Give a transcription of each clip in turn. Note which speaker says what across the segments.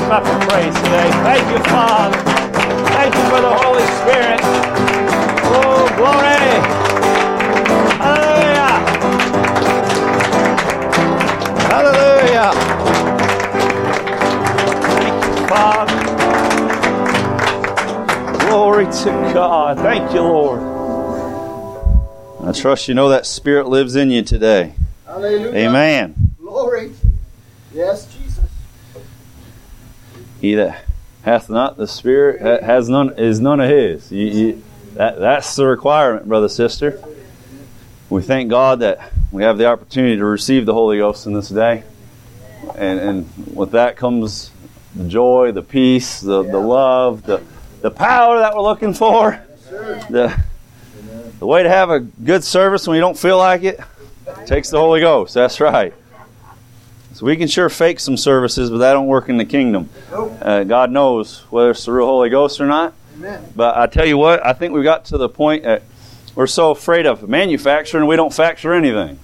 Speaker 1: clap of praise today. Thank you, Father. Thank you for the Holy Spirit. Oh, glory. Hallelujah. Hallelujah. Thank you, Father. Glory to God. Thank you, Lord. I trust you know that Spirit lives in you today.
Speaker 2: Hallelujah.
Speaker 1: Amen.
Speaker 2: Glory. Yes, Jesus.
Speaker 1: He that hath not the Spirit has none, is none of His. That's the requirement, brother, sister. We thank God that we have the opportunity to receive the Holy Ghost in this day. And with that comes the joy, the peace, the love, the power that we're looking for. The way to have a good service when you don't feel like it takes the Holy Ghost. That's right. So we can sure fake some services, but that don't work in the kingdom. God knows whether it's the real Holy Ghost or not.
Speaker 2: Amen.
Speaker 1: But I tell you what, I think we got to the point that we're so afraid of manufacturing, we don't factor anything.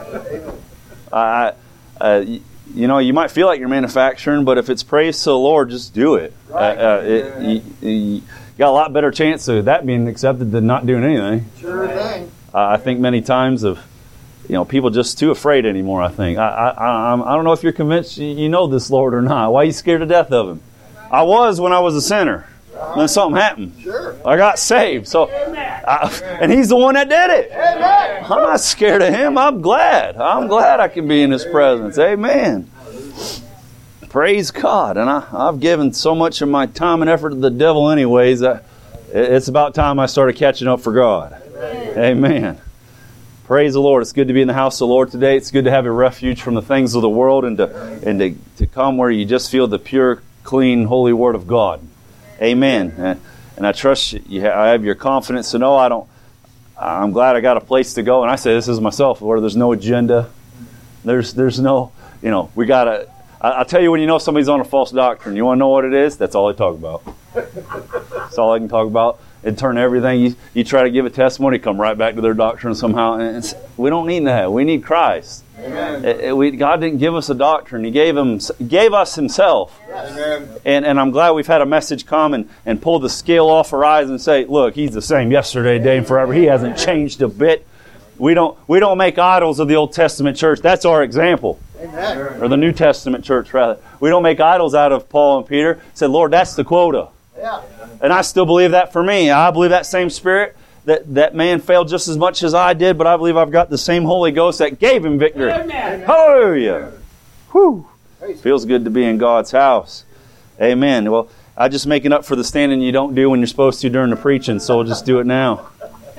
Speaker 1: You might feel like you're manufacturing, but if it's praise to the Lord, just do it.
Speaker 2: Right.
Speaker 1: You got a lot better chance of that being accepted than not doing anything.
Speaker 2: Sure thing.
Speaker 1: I think many times people just too afraid anymore. I think I don't know if you're convinced you know this Lord or not. Why are you scared to death of Him? I was when I was a sinner. Then something happened.
Speaker 2: Sure.
Speaker 1: I got saved. And He's the one that did it.
Speaker 2: Amen.
Speaker 1: I'm not scared of Him. I'm glad I can be in His presence. Amen. Praise God. And I've given so much of my time and effort to the devil anyways. It's about time I started catching up for God. Amen. Praise the Lord. It's good to be in the house of the Lord today. It's good to have a refuge from the things of the world and to come where you just feel the pure, clean, holy Word of God. Amen. And I trust I have your confidence to know I'm glad I got a place to go. And I say this is myself, Lord. There's no agenda. There's no, we got to, I'll tell you when you know somebody's on a false doctrine. You want to know what it is? That's all they talk about. That's all I can talk about. And turn everything. You try to give a testimony, come right back to their doctrine somehow. And we don't need that. We need Christ. Amen. God didn't give us a doctrine. He gave us Himself.
Speaker 2: Amen.
Speaker 1: And I'm glad we've had a message come and pull the scale off our eyes and say, look, He's the same yesterday, today, and forever. He hasn't changed a bit. We don't make idols of the Old Testament church. That's our example.
Speaker 2: Amen.
Speaker 1: Or the New Testament church, rather. We don't make idols out of Paul and Peter. Said, Lord, that's the quota.
Speaker 2: Yeah.
Speaker 1: And I still believe that for me. I believe that same Spirit, that man failed just as much as I did, but I believe I've got the same Holy Ghost that gave him victory.
Speaker 2: Amen.
Speaker 1: Hallelujah. Whew. Feels good to be in God's house. Amen. Well, I'm just making up for the standing you don't do when you're supposed to during the preaching, so I'll just do it now.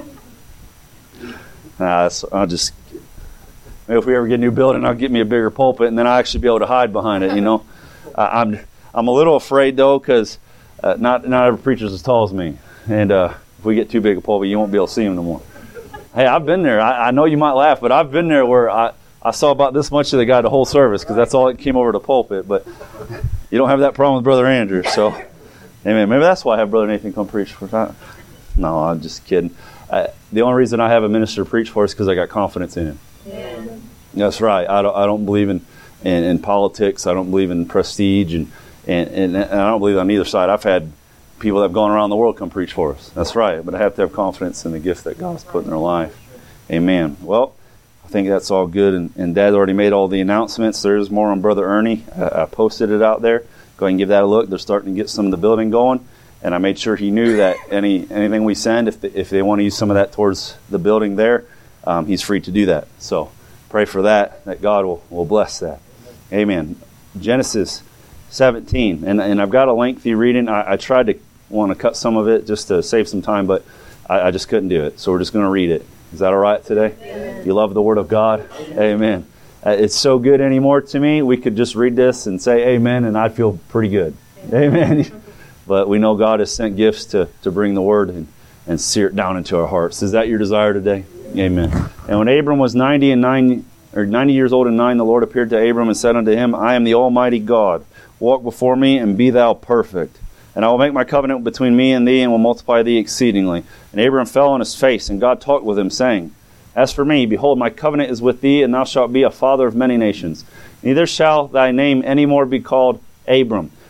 Speaker 1: I'll just... Maybe if we ever get a new building, I'll get me a bigger pulpit, and then I'll actually be able to hide behind it, I'm a little afraid, though, because not every preacher's as tall as me. And if we get too big a pulpit, you won't be able to see him no more. Hey, I've been there. I know you might laugh, but I've been there where I saw about this much of the guy the whole service, because that's all that came over the pulpit. But you don't have that problem with Brother Andrew, so... Amen. Maybe that's why I have Brother Nathan come preach for that. No, I'm just kidding. The only reason I have a minister to preach for is because I got confidence in him. Yeah. That's right. I don't believe in politics. I don't believe in prestige, and I don't believe on either side. I've had people that have gone around the world come preach for us. That's right. But I have to have confidence in the gift that God's put in their life. Amen. Well, I think that's all good. And Dad already made all the announcements. There's more on Brother Ernie. I posted it out there. Go ahead and give that a look. They're starting to get some of the building going. And I made sure he knew that anything we send, if they want to use some of that towards the building there, he's free to do that. So pray for that God will bless that. Amen. Genesis 17. And I've got a lengthy reading. I tried to want to cut some of it just to save some time, but I just couldn't do it. So we're just going to read it. Is that all right today? Amen. You love the Word of God? Amen. It's so good anymore to me. We could just read this and say amen, and I'd feel pretty good. Amen. But we know God has sent gifts to bring the Word and sear it down into our hearts. Is that your desire today? Amen. And when Abram was 90 years old and 9, the Lord appeared to Abram and said unto him, I am the Almighty God. Walk before me and be thou perfect. And I will make my covenant between me and thee and will multiply thee exceedingly. And Abram fell on his face, and God talked with him, saying, As for me, behold, my covenant is with thee, and thou shalt be a father of many nations. Neither shall thy name any more be called Abram,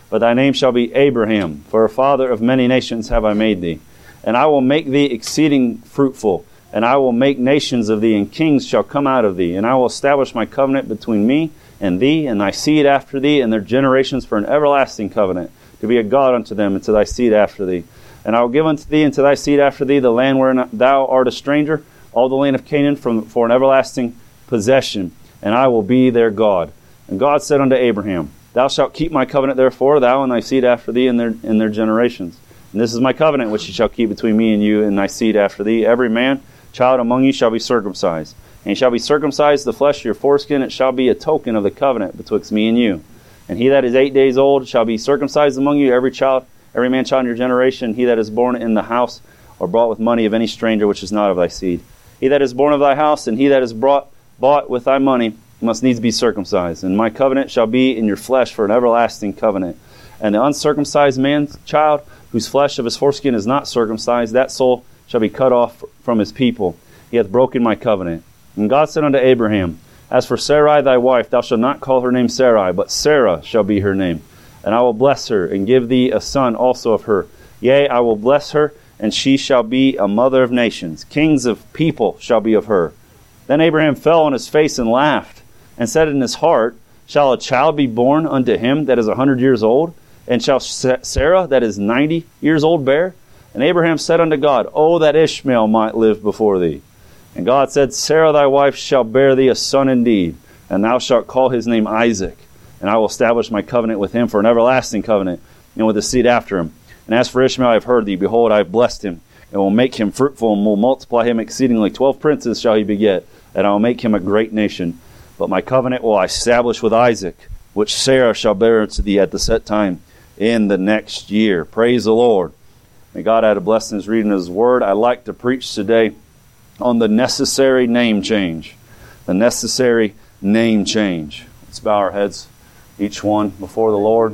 Speaker 1: but thy name shall be Abraham, for a father of many nations have I made thee. And I will make thee exceeding fruitful, and I will make nations of thee, and kings shall come out of thee. And I will establish my covenant between me and thee, and thy seed after thee, and their generations for an everlasting covenant, to be a God unto them, and to thy seed after thee. And I will give unto thee and to thy seed after thee the land wherein thou art a stranger, all the land of Canaan for an everlasting possession, and I will be their God. And God said unto Abraham, Thou shalt keep my covenant, therefore, thou and thy seed after thee in their generations. And this is my covenant which ye shall keep between me and you and thy seed after thee. Every man, child among you shall be circumcised. And he shall be circumcised the flesh of your foreskin. It shall be a token of the covenant betwixt me and you. And he that is 8 days old shall be circumcised among you, every man child in your generation, he that is born in the house or bought with money of any stranger which is not of thy seed. He that is born of thy house, and he that is bought with thy money, must needs be circumcised. And my covenant shall be in your flesh for an everlasting covenant. And the uncircumcised man's child, whose flesh of his foreskin is not circumcised, that soul shall be cut off from his people. He hath broken my covenant. And God said unto Abraham, As for Sarai thy wife, thou shalt not call her name Sarai, but Sarah shall be her name. And I will bless her, and give thee a son also of her. Yea, I will bless her, and she shall be a mother of nations. Kings of people shall be of her. Then Abraham fell on his face and laughed, and said in his heart, Shall a child be born unto him that is 100 years old? And shall Sarah that is 90 years old bear? And Abraham said unto God, O that Ishmael might live before thee. And God said, Sarah thy wife shall bear thee a son indeed, and thou shalt call his name Isaac. And I will establish my covenant with him for an everlasting covenant, and with the seed after him. And as for Ishmael, I have heard thee. Behold, I have blessed him, and will make him fruitful, and will multiply him exceedingly. 12 princes shall he beget, and I will make him a great nation. But my covenant will I establish with Isaac, which Sarah shall bear unto thee at the set time in the next year. Praise the Lord. May God add a blessing as reading His Word. I'd like to preach today on the necessary name change. The necessary name change. Let's bow our heads, each one, before the Lord.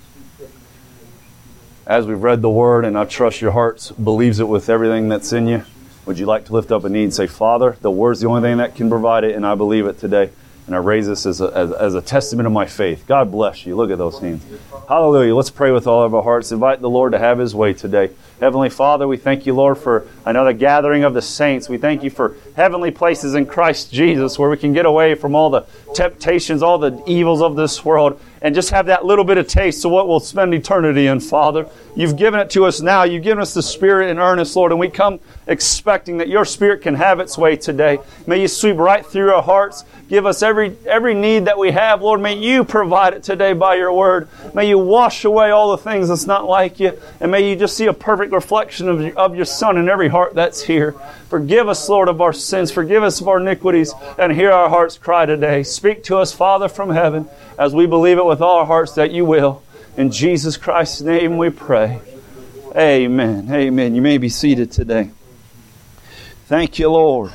Speaker 1: As we've read the Word, and I trust your heart believes it with everything that's in you, would you like to lift up a need and say, Father, the Word's the only thing that can provide it, and I believe it today. And I raise this as a testament of my faith. God bless you. Look at those hands. Hallelujah. Let's pray with all of our hearts. Invite the Lord to have His way today. Heavenly Father, we thank you, Lord, for another gathering of the saints. We thank you for heavenly places in Christ Jesus where we can get away from all the temptations, all the evils of this world, and just have that little bit of taste of what we'll spend eternity in, Father. You've given it to us now. You've given us the Spirit in earnest, Lord, and we come expecting that your Spirit can have its way today. May you sweep right through our hearts. Give us every need that we have, Lord. May you provide it today by your word. May you wash away all the things that's not like you, and may you just see a perfect reflection of your Son in every heart that's here. Forgive us, Lord, of our sins. Forgive us of our iniquities, and hear our hearts cry today. Speak to us, Father, from heaven, as we believe it with all our hearts that you will. In Jesus Christ's name we pray. Amen. Amen. You may be seated today. Thank you, Lord.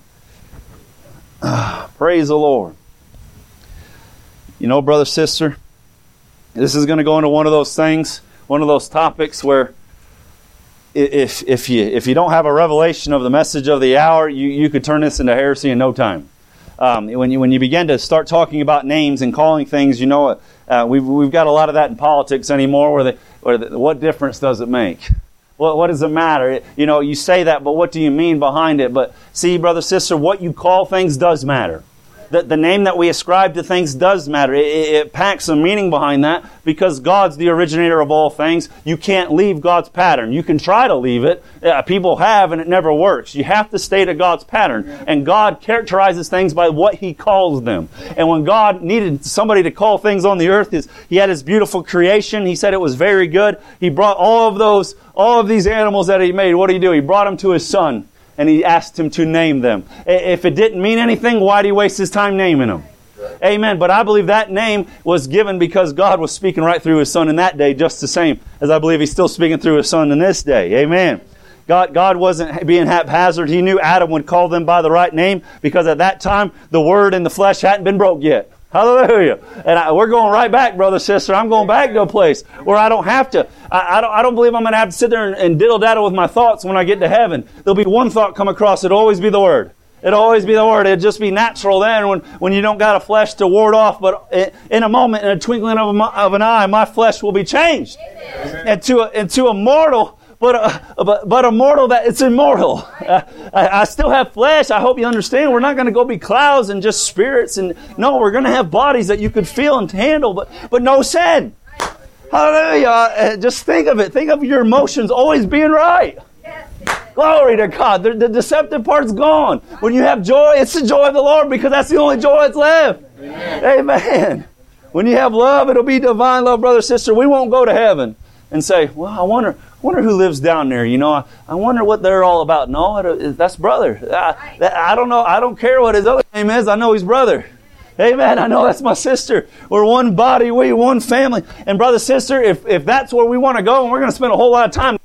Speaker 1: Praise the Lord. You know, brother, sister, this is going to go into one of those things, one of those topics where if you don't have a revelation of the message of the hour, you could turn this into heresy in no time. When you begin to start talking about names and calling things, you know, we've got a lot of that in politics anymore. What difference does it make? What does it matter? You know, you say that, but what do you mean behind it? But see, brother, sister, what you call things does matter. The name that we ascribe to things does matter. It packs a meaning behind that because God's the originator of all things. You can't leave God's pattern. You can try to leave it. People have, and it never works. You have to stay to God's pattern. And God characterizes things by what He calls them. And when God needed somebody to call things on the earth, He had His beautiful creation. He said it was very good. He brought all of these animals that He made. What did He do? He brought them to His Son. And He asked him to name them. If it didn't mean anything, why did He waste His time naming them? Amen. But I believe that name was given because God was speaking right through His Son in that day just the same as I believe He's still speaking through His Son in this day. Amen. God wasn't being haphazard. He knew Adam would call them by the right name because at that time the Word in the flesh hadn't been broke yet. Hallelujah. And we're going right back, brother, sister. I'm going back to a place where I don't have to. I don't believe I'm going to have to sit there and diddle-daddle with my thoughts when I get to heaven. There'll be one thought come across. It'll always be the Word. It'll always be the Word. It'll just be natural then when you don't got a flesh to ward off. But in a moment, in a twinkling of an eye, my flesh will be changed into a mortal, but a mortal that it's immortal. I still have flesh. I hope you understand. We're not going to go be clouds and just spirits. And no, we're going to have bodies that you could feel and handle, but no sin. Hallelujah. Just think of it. Think of your emotions always being right. Glory to God. The deceptive part's gone. When you have joy, it's the joy of the Lord because that's the only joy that's left. Amen. When you have love, it'll be divine love, brother, sister. We won't go to heaven and say, well, I wonder who lives down there. You know, I wonder what they're all about. No, that's brother. I don't know. I don't care what his other name is. I know he's brother. Amen. I know that's my sister. We're one body. We one family. And brother, sister, if that's where we want to go and we're going to spend a whole lot of time,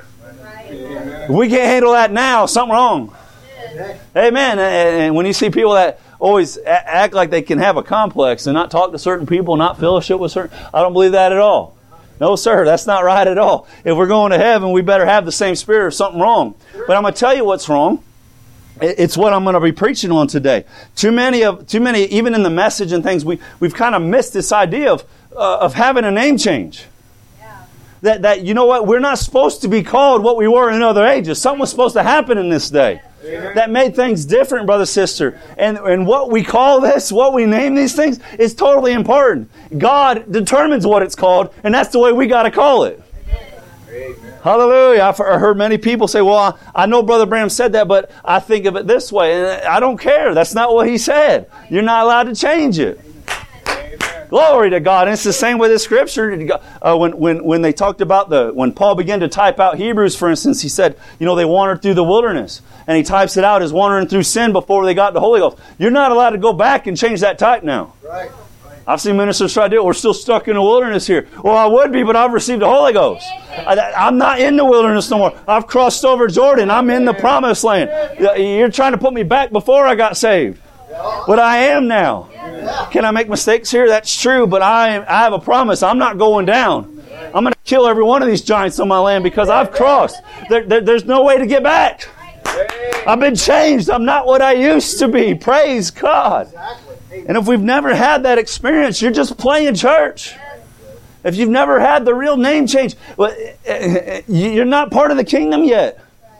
Speaker 1: if we can't handle that now, something wrong. Amen. And when you see people that always act like they can have a complex and not talk to certain people, not fellowship with certain, I don't believe that at all. No, sir, that's not right at all. If we're going to heaven, we better have the same spirit or something wrong. But I'm going to tell you what's wrong. It's what I'm going to be preaching on today. Too many, even in the message and things, we've kind of missed this idea of having a name change. Yeah. That you know what, we're not supposed to be called what we were in other ages. Something was supposed to happen in this day. Yeah. That made things different, brother, sister. And what we call this, what we name these things, is totally important. God determines what it's called, and that's the way we got to call it. Amen. Hallelujah. I've heard many people say, well, I know Brother Branham said that, but I think of it this way. And I don't care. That's not what he said. You're not allowed to change it. Amen. Glory to God. And it's the same with the Scripture. When they talked about when Paul began to type out Hebrews, for instance, he said, you know, they wandered through the wilderness. And he types it out as wandering through sin before they got the Holy Ghost. You're not allowed to go back and change that type now. Right. I've seen ministers try to do it. We're still stuck in the wilderness here. Well, I would be, but I've received the Holy Ghost. I'm not in the wilderness no more. I've crossed over Jordan. I'm in the promised land. You're trying to put me back before I got saved. But I am now. Can I make mistakes here? That's true, but I have a promise. I'm not going down. I'm going to kill every one of these giants on my land because I've crossed. There's no way to get back. I've been changed. I'm not what I used to be. Praise God. And if we've never had that experience, you're just playing church. If you've never had the real name change, well, you're not part of the kingdom yet.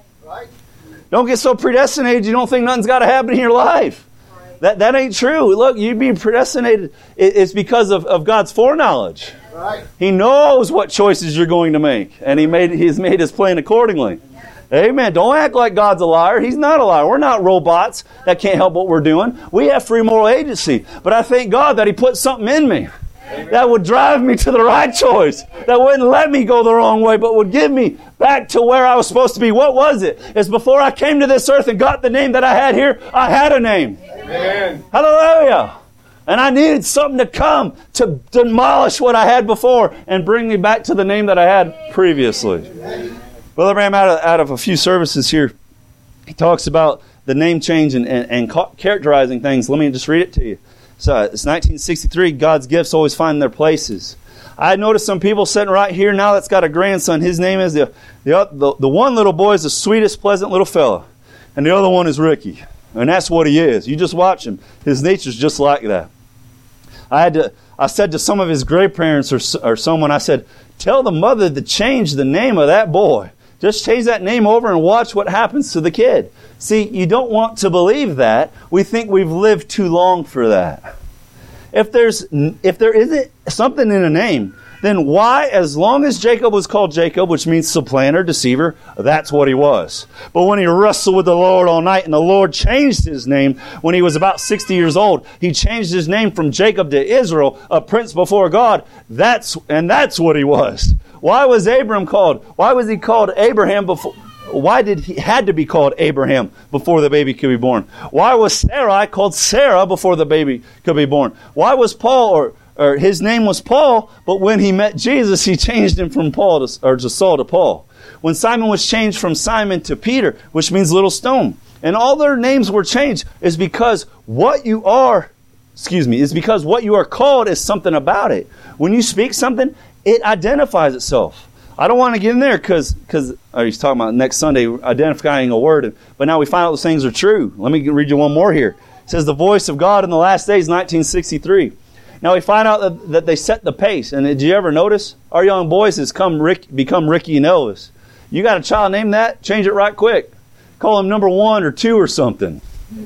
Speaker 1: Don't get so predestinated you don't think nothing's got to happen in your life. That ain't true. Look, you being predestinated, it's because of God's foreknowledge. He knows what choices you're going to make, and He's made His plan accordingly. Amen. Don't act like God's a liar. He's not a liar. We're not robots that can't help what we're doing. We have free moral agency. But I thank God that He put something in me that would drive me to the right choice, that wouldn't let me go the wrong way, but would give me back to where I was supposed to be. What was it? It's before I came to this earth and got the name that I had here, I had a name. Amen. Hallelujah. And I needed something to come to demolish what I had before and bring me back to the name that I had previously. Brother Branham, out of a few services here, he talks about the name change and characterizing things. Let me just read it to you. So it's 1963. God's gifts always find their places. I noticed some people sitting right here now that's got a grandson. His name is the one little boy is the sweetest, pleasant little fella, and the other one is Ricky, and that's what he is. You just watch him. His nature's just like that. I said to some of his grandparents or someone, I said, tell the mother to change the name of that boy. Just change that name over and watch what happens to the kid. See, you don't want to believe that. We think we've lived too long for that. If there isn't something in a name, then why, as long as Jacob was called Jacob, which means supplanter, deceiver, that's what he was. But when he wrestled with the Lord all night and the Lord changed his name when he was about 60 years old, he changed his name from Jacob to Israel, a prince before God. That's what he was. Why was Abram called? Why was he called Abraham before? Why did he had to be called Abraham before the baby could be born? Why was Sarai called Sarah before the baby could be born? Why was Paul or his name was Paul, but when he met Jesus, he changed him from Saul to Paul. When Simon was changed from Simon to Peter, which means little stone, and all their names were changed, is because what you are called is something about it. When you speak something, it identifies itself. I don't want to get in there because he's talking about next Sunday, identifying a word. But now we find out those things are true. Let me read you one more here. It says, the voice of God in the last days, 1963. Now we find out that they set the pace. And did you ever notice? Our young boys has become Ricky and Elvis. You got a child named that? Change it right quick. Call him number 1 or 2 or something.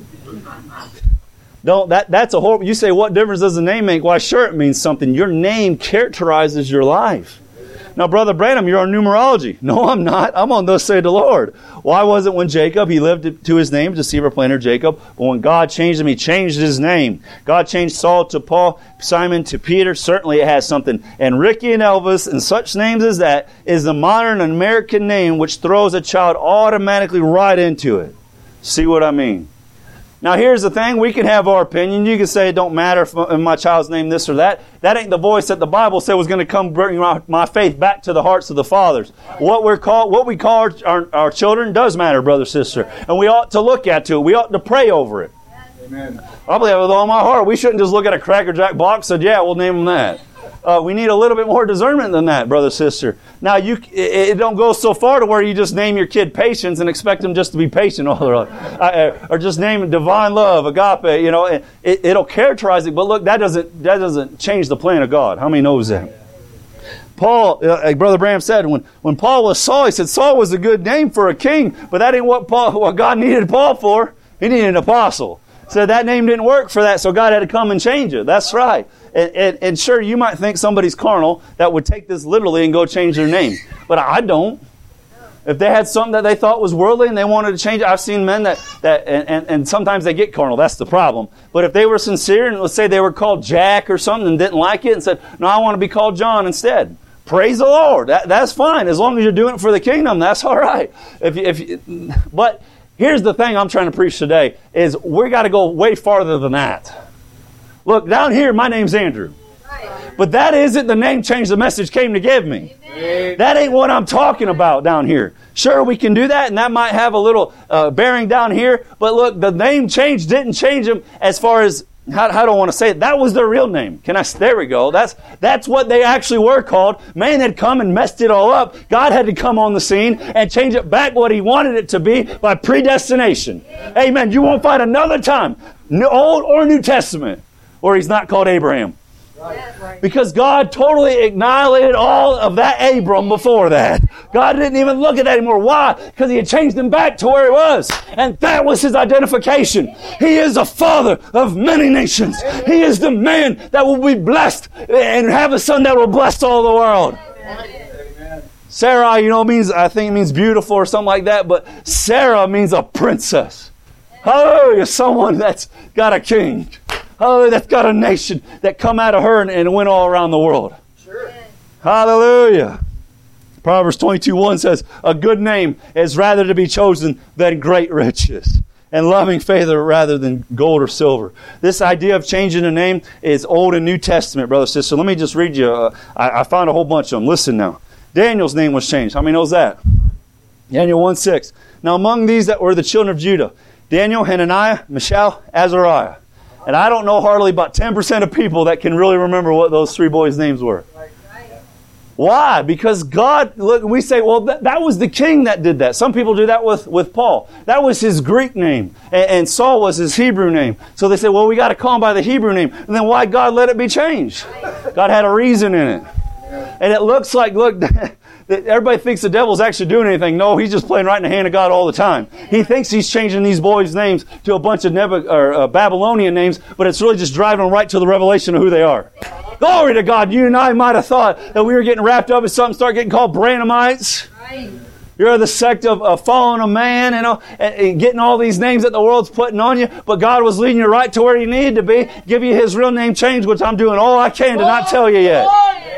Speaker 1: That's a horrible. You say, what difference does the name make? Why, sure, it means something. Your name characterizes your life. Now, Brother Branham, you're on numerology. No, I'm not. I'm on thus saith the Lord. Why was it when Jacob, he lived to his name, deceiver, planter, Jacob. But when God changed him, he changed his name. God changed Saul to Paul, Simon to Peter. Certainly it has something. And Ricky and Elvis and such names as that is the modern American name which throws a child automatically right into it. See what I mean? Now, here's the thing. We can have our opinion. You can say it don't matter if my child's named this or that. That ain't the voice that the Bible said was going to come bring my faith back to the hearts of the fathers. What we call our children does matter, brother, sister. And we ought to look at it. We ought to pray over it. Amen. I believe with all my heart. We shouldn't just look at a Cracker Jack box and say, yeah, we'll name them that. We need a little bit more discernment than that, brother, sister. Now, it don't go so far to where you just name your kid Patience and expect them just to be patient all their life. Or just name it Divine Love, Agape. You know, it'll characterize it. But look, that doesn't change the plan of God. How many knows that? Paul, like Brother Branham said, when Paul was Saul, he said Saul was a good name for a king, but that ain't what God needed Paul for. He needed an apostle. So that name didn't work for that, so God had to come and change it. That's right. And sure, you might think somebody's carnal that would take this literally and go change their name. But I don't. If they had something that they thought was worldly and they wanted to change it, I've seen men and sometimes they get carnal. That's the problem. But if they were sincere and let's say they were called Jack or something and didn't like it and said, no, I want to be called John instead. Praise the Lord. That's fine. As long as you're doing it for the kingdom, that's all right. But here's the thing I'm trying to preach today is we got to go way farther than that. Look, down here, my name's Andrew. But that isn't the name change the message came to give me. Amen. That ain't what I'm talking about down here. Sure, we can do that, and that might have a little bearing down here. But look, the name change didn't change them as far as, how do I want to say it? That was their real name. There we go. That's what they actually were called. Man had come and messed it all up. God had to come on the scene and change it back what He wanted it to be by predestination. Amen. You won't find another time, Old or New Testament, where He's not called Abraham. Right. Because God totally annihilated all of that Abram before that. God didn't even look at that anymore. Why? Because He had changed him back to where He was. And that was His identification. He is a father of many nations. Amen. He is the man that will be blessed and have a son that will bless all the world. Amen. Sarah, I think it means beautiful or something like that, but Sarah means a princess. Hallelujah, someone that's got a king. Oh, that's got a nation that come out of her and went all around the world. Sure. Hallelujah. Proverbs 22:1 says, a good name is rather to be chosen than great riches, and loving favor rather than gold or silver. This idea of changing a name is Old and New Testament, brother, sister. Let me just read you. I found a whole bunch of them. Listen now. Daniel's name was changed. How many knows that? Daniel 1:6. Now among these that were the children of Judah, Daniel, Hananiah, Mishael, Azariah. And I don't know hardly about 10% of people that can really remember what those three boys' names were. Why? Because God, look, we say, well, that was the king that did that. Some people do that with Paul. That was his Greek name. And Saul was his Hebrew name. So they say, well, we got to call him by the Hebrew name. And then why God let it be changed? God had a reason in it. And it looks like, look, everybody thinks the devil's actually doing anything. No, he's just playing right in the hand of God all the time. He thinks he's changing these boys' names to a bunch of Babylonian names, but it's really just driving them right to the revelation of who they are. Glory to God. You and I might have thought that we were getting wrapped up in something, start getting called Branhamites. Right. You're the sect of following a man, and getting all these names that the world's putting on you, but God was leading you right to where you needed to be, give you His real name change, which I'm doing all I can to not tell you yet.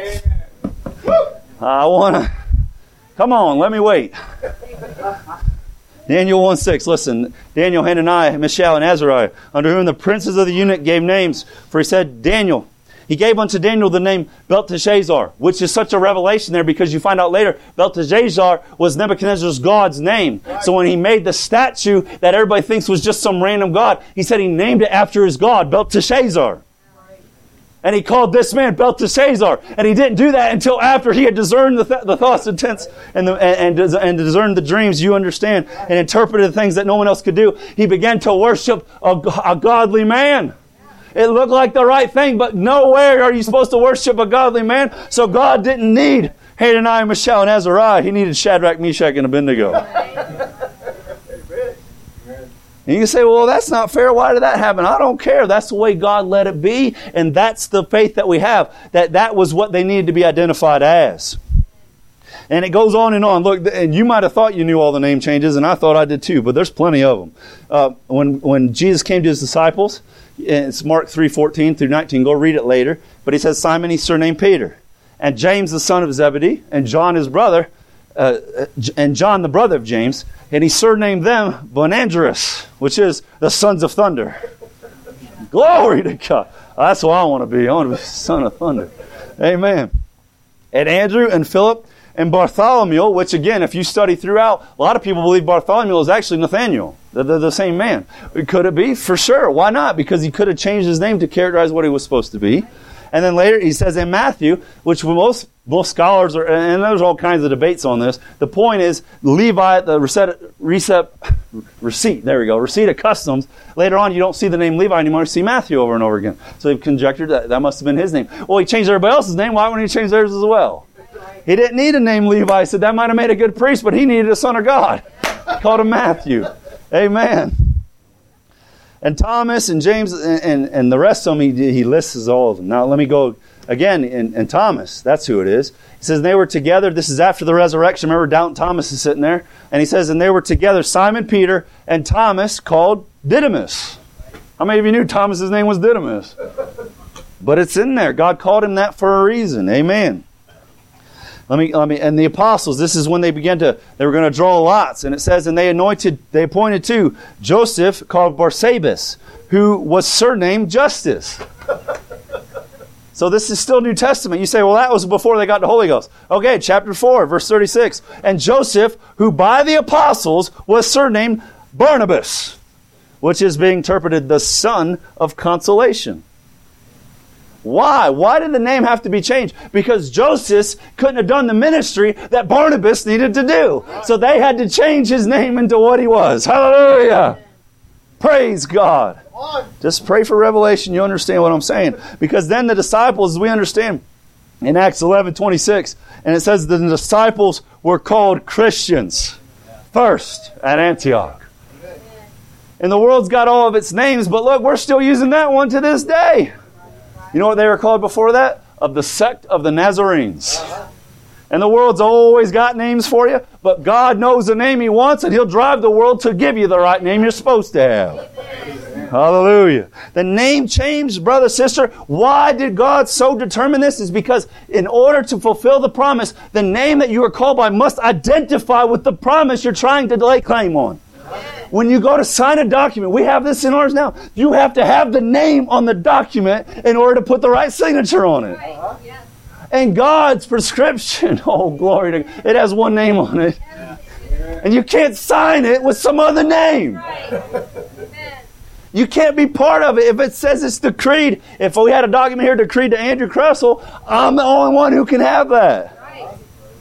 Speaker 1: I want to... Come on, let me wait. Daniel 1:6. Listen, Daniel, Hananiah, Mishael, and Azariah, under whom the princes of the eunuch gave names. For he said, Daniel. He gave unto Daniel the name Belteshazzar, which is such a revelation there because you find out later Belteshazzar was Nebuchadnezzar's God's name. Right. So when he made the statue that everybody thinks was just some random god, he said he named it after his God, Belteshazzar. Right. And he called this man Belteshazzar. And he didn't do that until after he had discerned the thoughts, intents, and discerned the dreams, you understand, and interpreted the things that no one else could do. He began to worship a godly man. It looked like the right thing, but nowhere are you supposed to worship a godly man. So God didn't need Hananiah, Mishael, and Azariah. He needed Shadrach, Meshach, and Abednego. And you can say, well, that's not fair. Why did that happen? I don't care. That's the way God let it be. And that's the faith that we have. That was what they needed to be identified as. And it goes on and on. Look, and you might have thought you knew all the name changes, and I thought I did too, but there's plenty of them. When Jesus came to his disciples, it's Mark 3:14 through 19. Go read it later. But he says, Simon, he's surnamed Peter, and James, the son of Zebedee, and John, his brother, and John, the brother of James, and he surnamed them Boanerges, which is the sons of thunder. Glory to God. That's what I want to be. I want to be the son of thunder. Amen. And Andrew and Philip and Bartholomew, which again, if you study throughout, a lot of people believe Bartholomew is actually Nathaniel. They're the same man. Could it be? For sure. Why not? Because he could have changed his name to characterize what he was supposed to be. And then later he says in Matthew, which most scholars are, and there's all kinds of debates on this. The point is Levi, the receipt of customs. Later on, you don't see the name Levi anymore. You see Matthew over and over again. So they've conjectured that must have been his name. Well, he changed everybody else's name. Why wouldn't he change theirs as well? He didn't need a name Levi. He said that might have made a good priest, but he needed a son of God. He called him Matthew. Amen. And Thomas and James and the rest of them, he lists all of them. Now let me go again in Thomas. That's who it is. He says, they were together. This is after the resurrection. Remember, Doubting Thomas is sitting there. And he says, and they were together, Simon Peter and Thomas, called Didymus. How many of you knew Thomas's name was Didymus? But it's in there. God called him that for a reason. Amen. Let me, and the apostles, this is when they were going to draw lots. And it says, and they appointed to Joseph, called Barsabas, who was surnamed Justus. So this is still New Testament. You say, well, that was before they got the Holy Ghost. Okay, chapter 4, verse 36. And Joseph, who by the apostles was surnamed Barnabas, which is being interpreted the son of consolation. Why? Why did the name have to be changed? Because Joseph couldn't have done the ministry that Barnabas needed to do. So they had to change his name into what he was. Hallelujah. Praise God. Just pray for revelation. You understand what I'm saying. Because then the disciples, we understand in Acts 11:26, and it says the disciples were called Christians first at Antioch. And the world's got all of its names, but look, we're still using that one to this day. You know what they were called before that? Of the sect of the Nazarenes. And the world's always got names for you, but God knows the name He wants, and He'll drive the world to give you the right name you're supposed to have. Hallelujah. The name changed, brother, sister. Why did God so determine this? Is because in order to fulfill the promise, the name that you are called by must identify with the promise you're trying to lay claim on. When you go to sign a document, we have this in ours now. You have to have the name on the document in order to put the right signature on it. Right. Yes. And God's prescription, oh glory to God, it has one name on it. And you can't sign it with some other name. Right. You can't be part of it. If it says it's decreed, if we had a document here decreed to Andrew Kressel, I'm the only one who can have that. Right.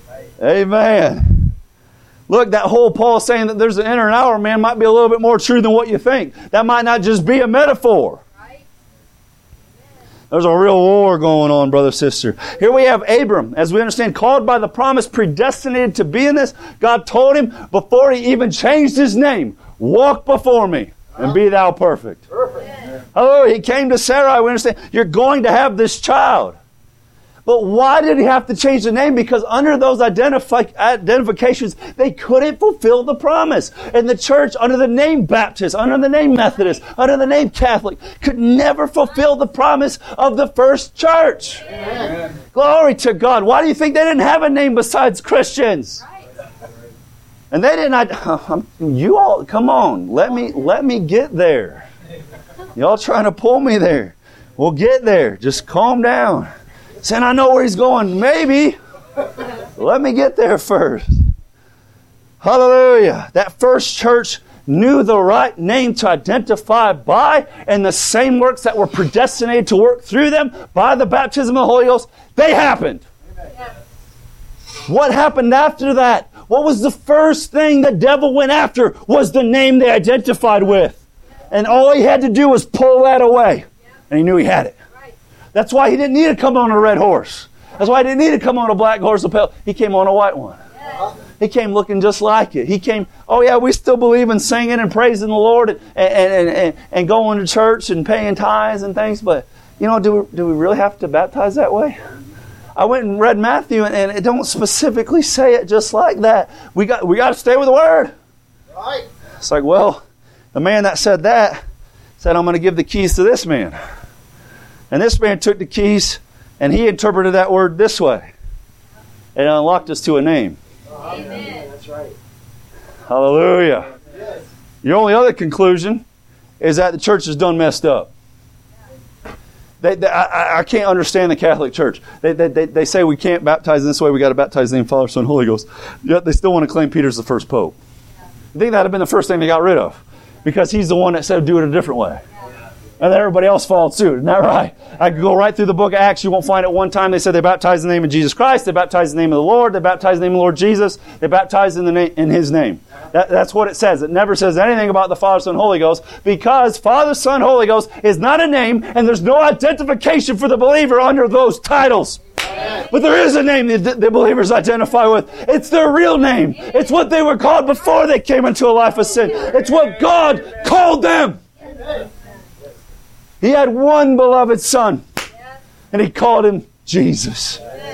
Speaker 1: Amen. Look, that whole Paul saying that there's an inner and outer man might be a little bit more true than what you think. That might not just be a metaphor. Right. There's a real war going on, brother, sister. Here we have Abram, as we understand, called by the promise, predestinated to be in this. God told him before he even changed his name, walk before me and be thou perfect. Perfect. Oh, he came to Sarai. We understand, you're going to have this child. But why did he have to change the name? Because under those identifications, they couldn't fulfill the promise. And the church, under the name Baptist, under the name Methodist, under the name Catholic, could never fulfill the promise of the first church. Amen. Glory to God. Why do you think they didn't have a name besides Christians? And they didn't. You all, come on. Let me get there. Y'all trying to pull me there. We'll get there. Just calm down. Saying, I know where he's going. Maybe. Let me get there first. Hallelujah. That first church knew the right name to identify by, and the same works that were predestinated to work through them by the baptism of the Holy Ghost, they happened.
Speaker 2: Amen.
Speaker 1: What happened after that? What was the first thing the devil went after? Was the name they identified with. And all he had to do was pull that away. And he knew he had it. That's why he didn't need to come on a red horse. That's why he didn't need to come on a black horse. He came on a white one. He came looking just like it. He came, oh yeah, we still believe in singing and praising the Lord and going to church and paying tithes and things, but do we really have to baptize that way? I went and read Matthew, and it don't specifically say it just like that. We got to stay with the Word.
Speaker 2: Right.
Speaker 1: It's like, well, the man that said that said, I'm going to give the keys to this man. And this man took the keys, and he interpreted that word this way. It unlocked us to a name.
Speaker 2: Amen. That's right.
Speaker 1: Hallelujah.
Speaker 2: Yes.
Speaker 1: Your only other conclusion is that the church is done messed up. I can't understand the Catholic Church. They say we can't baptize in this way. We got to baptize in the name of Father, Son, Holy Ghost. Yet they still want to claim Peter's the first pope. I think that would have been the first thing they got rid of, because he's the one that said do it a different way. And then everybody else followed suit. Isn't that right? I could go right through the book of Acts. You won't find it one time they said they baptized in the name of Jesus Christ. They baptized in the name of the Lord. They baptized in the name of the Lord Jesus. They baptized in His name. That's what it says. It never says anything about the Father, Son, Holy Ghost, because Father, Son, Holy Ghost is not a name, and there's no identification for the believer under those titles. But there is a name the believers identify with. It's their real name. It's what they were called before they came into a life of sin. It's what God called them. He had one beloved Son, and He called Him Jesus.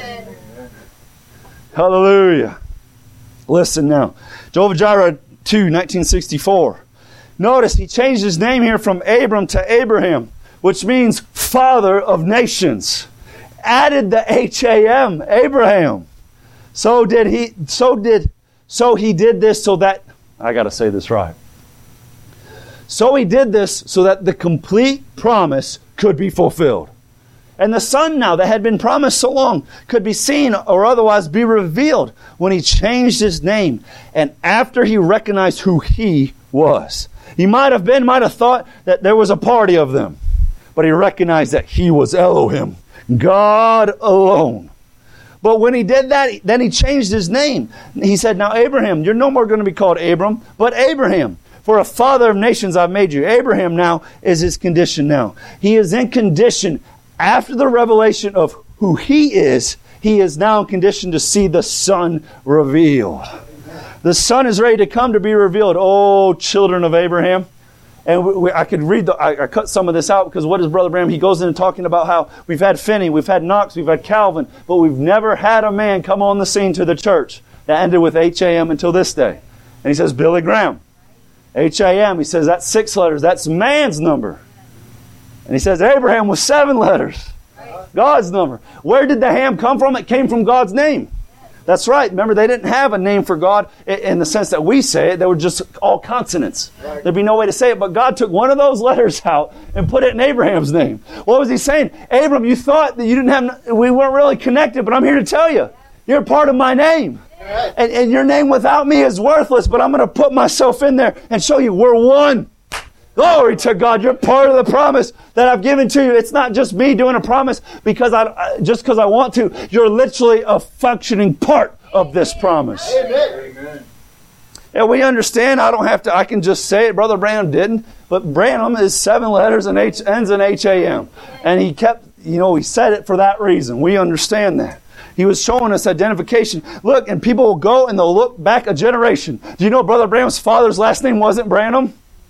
Speaker 1: Hallelujah. Listen now. Jehovah Jireh 2, 1964. Notice He changed His name here from Abram to Abraham, which means Father of Nations. Added the H-A-M, Abraham. So he did this so that, I got to say this right. So He did this so that the complete promise could be fulfilled. And the Son now that had been promised so long could be seen or otherwise be revealed when He changed His name and after He recognized who He was. He might have thought that there was a party of them, but He recognized that He was Elohim, God alone. But when He did that, then He changed His name. He said, now Abraham, you're no more going to be called Abram, but Abraham. For a father of nations I've made you. Abraham now is his condition now. He is in condition after the revelation of who he is now in condition to see the Son revealed. The Son is ready to come to be revealed. Oh, children of Abraham. And I could read, I cut some of this out because what is Brother Branham? He goes in and talking about how we've had Finney, we've had Knox, we've had Calvin, but we've never had a man come on the scene to the church that ended with H-A-M until this day. And he says, Billy Graham. H-A-M, he says, that's 6 letters. That's man's number. And he says, Abraham was 7 letters. God's number. Where did the ham come from? It came from God's name. That's right. Remember, they didn't have a name for God in the sense that we say it. They were just all consonants. There'd be no way to say it, but God took one of those letters out and put it in Abraham's name. What was He saying? Abram, you thought that you didn't have, we weren't really connected, but I'm here to tell you, you're a part of my name. And your name without me is worthless, but I'm going to put myself in there and show you we're one. Glory to God. You're part of the promise that I've given to you. It's not just me doing a promise because I want to. You're literally a functioning part of this promise.
Speaker 2: Amen.
Speaker 1: And we understand. I can just say it. Brother Branham didn't. But Branham is 7 letters and ends in H-A-M. And he kept, he said it for that reason. We understand that. He was showing us identification. Look, and people will go and they'll look back a generation. Do you know Brother Branham's father's last name wasn't Branham?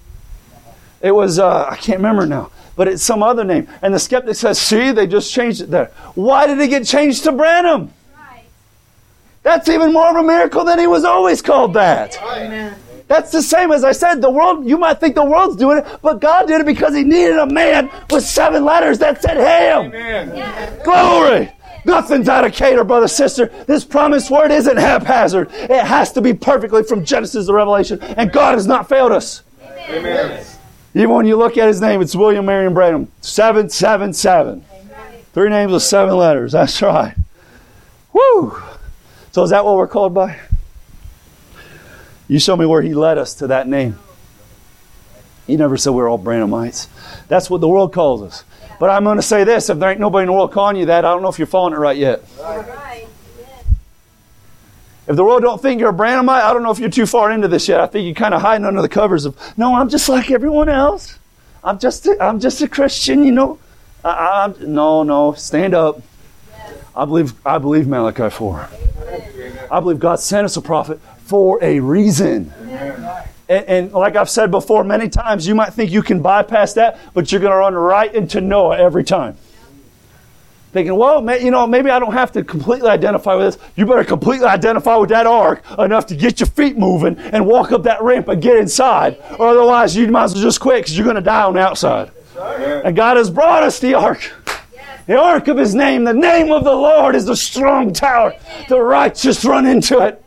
Speaker 1: It was, I can't remember now, but it's some other name. And the skeptic says, see, they just changed it there. Why did it get changed to Branham? Right. That's even more of a miracle than he was always called that.
Speaker 2: Amen.
Speaker 1: That's the same as I said, the world, you might think the world's doing it, but God did it because He needed a man with 7 letters that said Ham.
Speaker 2: Amen. Yeah.
Speaker 1: Glory. Nothing's out of cater, brother, sister. This promised word isn't haphazard. It has to be perfectly from Genesis to Revelation. And God has not failed us.
Speaker 2: Amen.
Speaker 1: Even when you look at His name, it's William Marion Branham. 777. 3 names with 7 letters. That's right. Woo! So is that what we're called by? You show me where He led us to that name. He never said we're all Branhamites. That's what the world calls us. But I'm going to say this, if there ain't nobody in the world calling you that, I don't know if you're following it right yet.
Speaker 2: Right.
Speaker 1: If the world don't think you're a Branhamite, I don't know if you're too far into this yet. I think you're kind of hiding under the covers of, no, I'm just like everyone else. I'm just a Christian, you know. No, stand up. I believe Malachi 4. I believe God sent us a prophet for a reason. And like I've said before many times, you might think you can bypass that, but you're going to run right into Noah every time. Thinking, well, maybe I don't have to completely identify with this. You better completely identify with that ark enough to get your feet moving and walk up that ramp and get inside. Or otherwise, you might as well just quit because you're going to die on the outside. And God has brought us the ark. The ark of His name. The name of the Lord is the strong tower. The righteous run into it.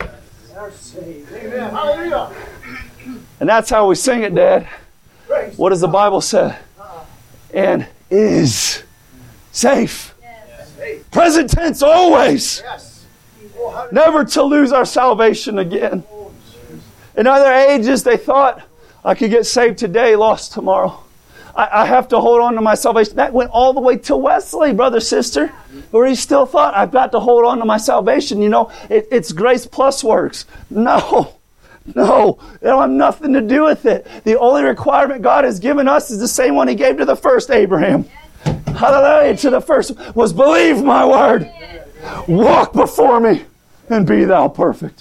Speaker 2: Hallelujah.
Speaker 1: And that's how we sing it, Dad. What does the Bible say? And is safe. Present tense, always. Never to lose our salvation again. In other ages, they thought, I could get saved today, lost tomorrow. I have to hold on to my salvation. That went all the way to Wesley, brother, sister, where he still thought, I've got to hold on to my salvation. You know, it's grace plus works. No, they don't have nothing to do with it. The only requirement God has given us is the same one He gave to the first Abraham. Hallelujah, to the first was believe my word. Walk before me and be thou perfect.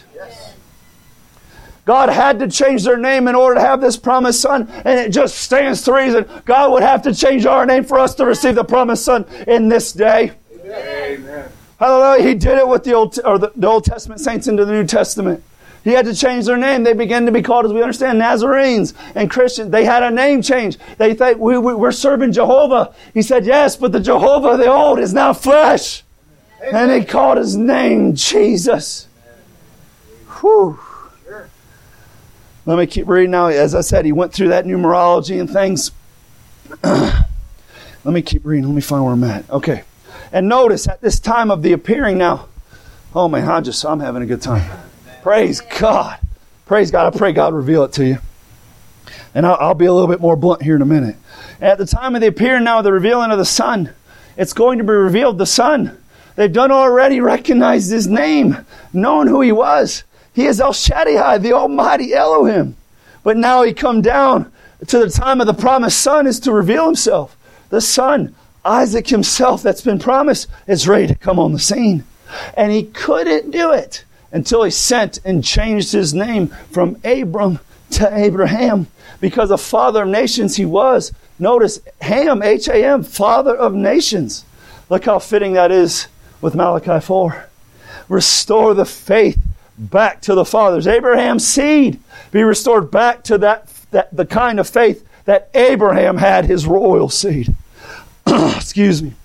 Speaker 1: God had to change their name in order to have this promised son, and it just stands to reason God would have to change our name for us to receive the promised son in this day.
Speaker 2: Amen.
Speaker 1: Hallelujah. He did it with the Old Testament saints into the New Testament. He had to change their name. They began to be called, as we understand, Nazarenes and Christians. They had a name change. They think we're serving Jehovah. He said, yes, but the Jehovah of the old is now flesh. Amen. And He called His name Jesus. Whew. Sure. Let me keep reading now. As I said, he went through that numerology and things. Let me keep reading. Let me find where I'm at. Okay. And notice at this time of the appearing now, oh man, I'm having a good time. Praise God. Praise God. I pray God reveal it to you. And I'll be a little bit more blunt here in a minute. At the time of the appearing now, the revealing of the Son, it's going to be revealed the Son. They've done already recognized His name, known who He was. He is El Shaddai, the Almighty Elohim. But now He come down to the time of the promised Son is to reveal Himself. The Son, Isaac himself that's been promised, is ready to come on the scene. And He couldn't do it until He sent and changed His name from Abram to Abraham. Because a father of nations He was. Notice, Ham, H-A-M, father of nations. Look how fitting that is with Malachi 4. Restore the faith back to the fathers. Abraham's seed be restored back to the kind of faith that Abraham had, his royal seed. Excuse me.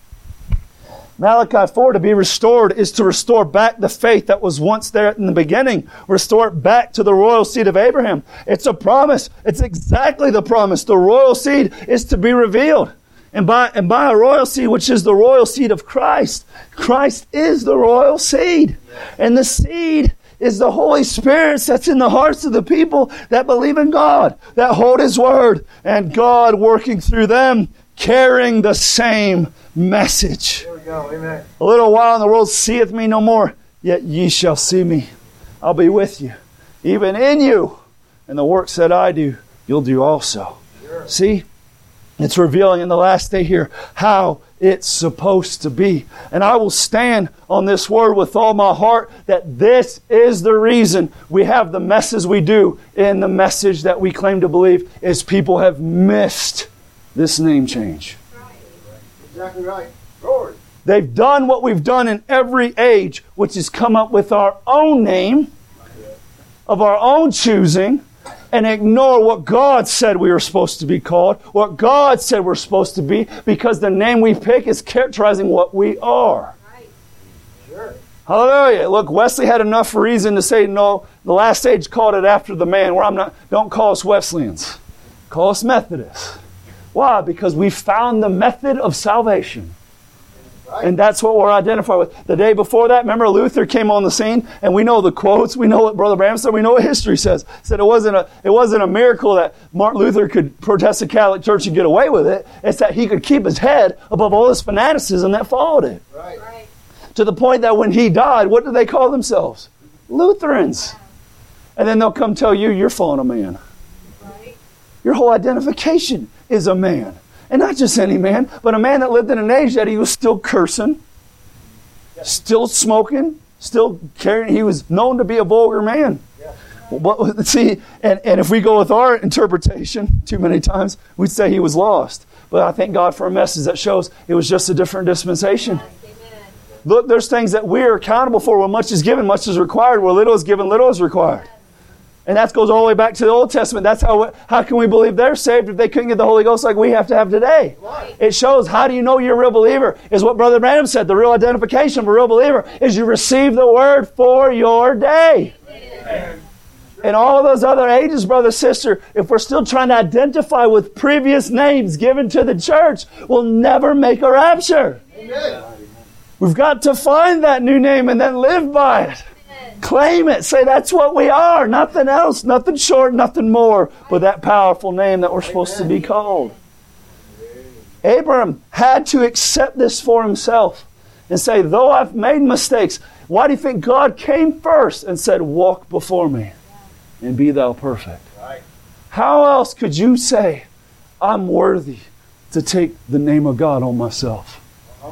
Speaker 1: Malachi 4, to be restored, is to restore back the faith that was once there in the beginning. Restore it back to the royal seed of Abraham. It's a promise. It's exactly the promise. The royal seed is to be revealed. And by a royal seed, which is the royal seed of Christ. Christ is the royal seed. And the seed is the Holy Spirit that's in the hearts of the people that believe in God, that hold His word, and God working through them, carrying the same message.
Speaker 2: There we go. Amen.
Speaker 1: A little while and the world seeth me no more, yet ye shall see me. I'll be with you, even in you. And the works that I do, you'll do also. Sure. See? It's revealing in the last day here how it's supposed to be. And I will stand on this word with all my heart that this is the reason we have the messes we do in the message that we claim to believe is people have missed this name change.
Speaker 2: Exactly right. Lord.
Speaker 1: They've done what we've done in every age, which is come up with our own name of our own choosing and ignore what God said we were supposed to be called, what God said we're supposed to be, because the name we pick is characterizing what we are.
Speaker 2: Right. Sure.
Speaker 1: Hallelujah. Look, Wesley had enough reason to say, no, the last age called it after the man, where don't call us Wesleyans. Call us Methodists. Why? Because we found the method of salvation.
Speaker 3: And that's what we're identified with. The day before that, remember Luther came on the scene, and we know the quotes, we know what Brother Branham said, we know what history says. Said it wasn't a miracle that Martin Luther could protest the Catholic Church and get away with it. It's that he could keep his head above all this fanaticism that followed it.
Speaker 2: Right.
Speaker 3: To the point that when he died, what did they call themselves? Lutherans. And then they'll come tell you, you're following a man.
Speaker 4: Right.
Speaker 3: Your whole identification is a man. And not just any man, but a man that lived in an age that he was still cursing, still smoking, still carrying. He was known to be a vulgar man. But see, and if we go with our interpretation too many times, we'd say he was lost. But I thank God for a message that shows it was just a different dispensation. Look, there's things that we're accountable for. When much is given, much is required. Where little is given, little is required. And that goes all the way back to the Old Testament. That's how can we believe they're saved if they couldn't get the Holy Ghost like we have to have today?
Speaker 2: Right.
Speaker 3: It shows how do you know you're a real believer is what Brother Branham said. The real identification of a real believer is you receive the Word for your day.
Speaker 2: Amen.
Speaker 3: In all those other ages, brother, sister, if we're still trying to identify with previous names given to the church, we'll never make a rapture.
Speaker 2: Amen.
Speaker 3: We've got to find that new name and then live by it. Claim it. Say that's what we are. Nothing else. Nothing short. Nothing more. But that powerful name that we're supposed to be called. Abraham had to accept this for himself and say, though I've made mistakes, why do you think God came first and said, walk before me and be thou perfect?
Speaker 2: Right.
Speaker 3: How else could you say, I'm worthy to take the name of God on myself?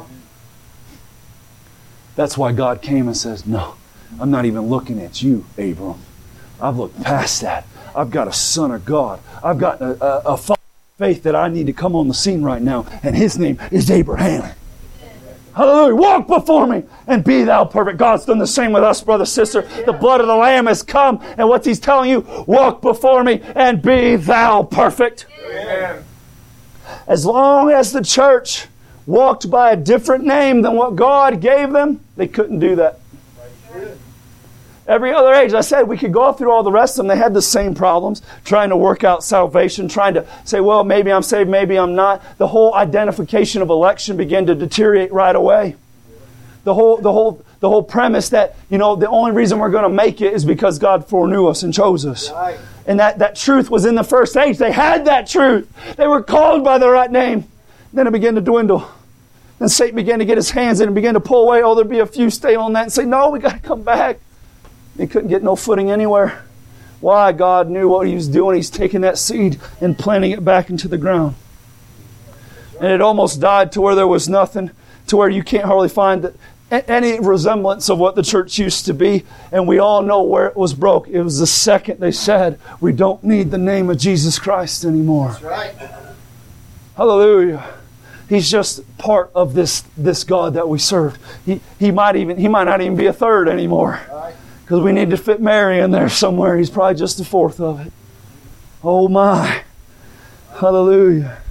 Speaker 3: That's why God came and says, no. I'm not even looking at you, Abram. I've looked past that. I've got a son of God. I've got a father of faith that I need to come on the scene right now. And his name is Abraham. Hallelujah. Walk before me and be thou perfect. God's done the same with us, brother, sister. The blood of the Lamb has come. And what's He's telling you? Walk before me and be thou perfect.
Speaker 2: Amen.
Speaker 3: As long as the church walked by a different name than what God gave them, they couldn't do that. Every other age, I said, we could go through all the rest of them. They had the same problems, trying to work out salvation, trying to say, well, maybe I'm saved, maybe I'm not. The whole identification of election began to deteriorate right away. The whole premise that, the only reason we're going to make it is because God foreknew us and chose us.
Speaker 2: Right.
Speaker 3: And that truth was in the first age. They had that truth. They were called by the right name. Then it began to dwindle. Then Satan began to get his hands in and began to pull away. Oh, there'd be a few stay on that and say, no, we got to come back. He couldn't get no footing anywhere. Why? God knew what He was doing. He's taking that seed and planting it back into the ground. And it almost died to where there was nothing, to where you can't hardly find any resemblance of what the church used to be. And we all know where it was broke. It was the second they said, we don't need the name of Jesus Christ anymore.
Speaker 2: That's right.
Speaker 3: Hallelujah. He's just part of this God that we serve. He might not even be a third anymore.
Speaker 2: Right.
Speaker 3: Because we need to fit Mary in there somewhere. He's probably just a fourth of it. Oh my. Hallelujah.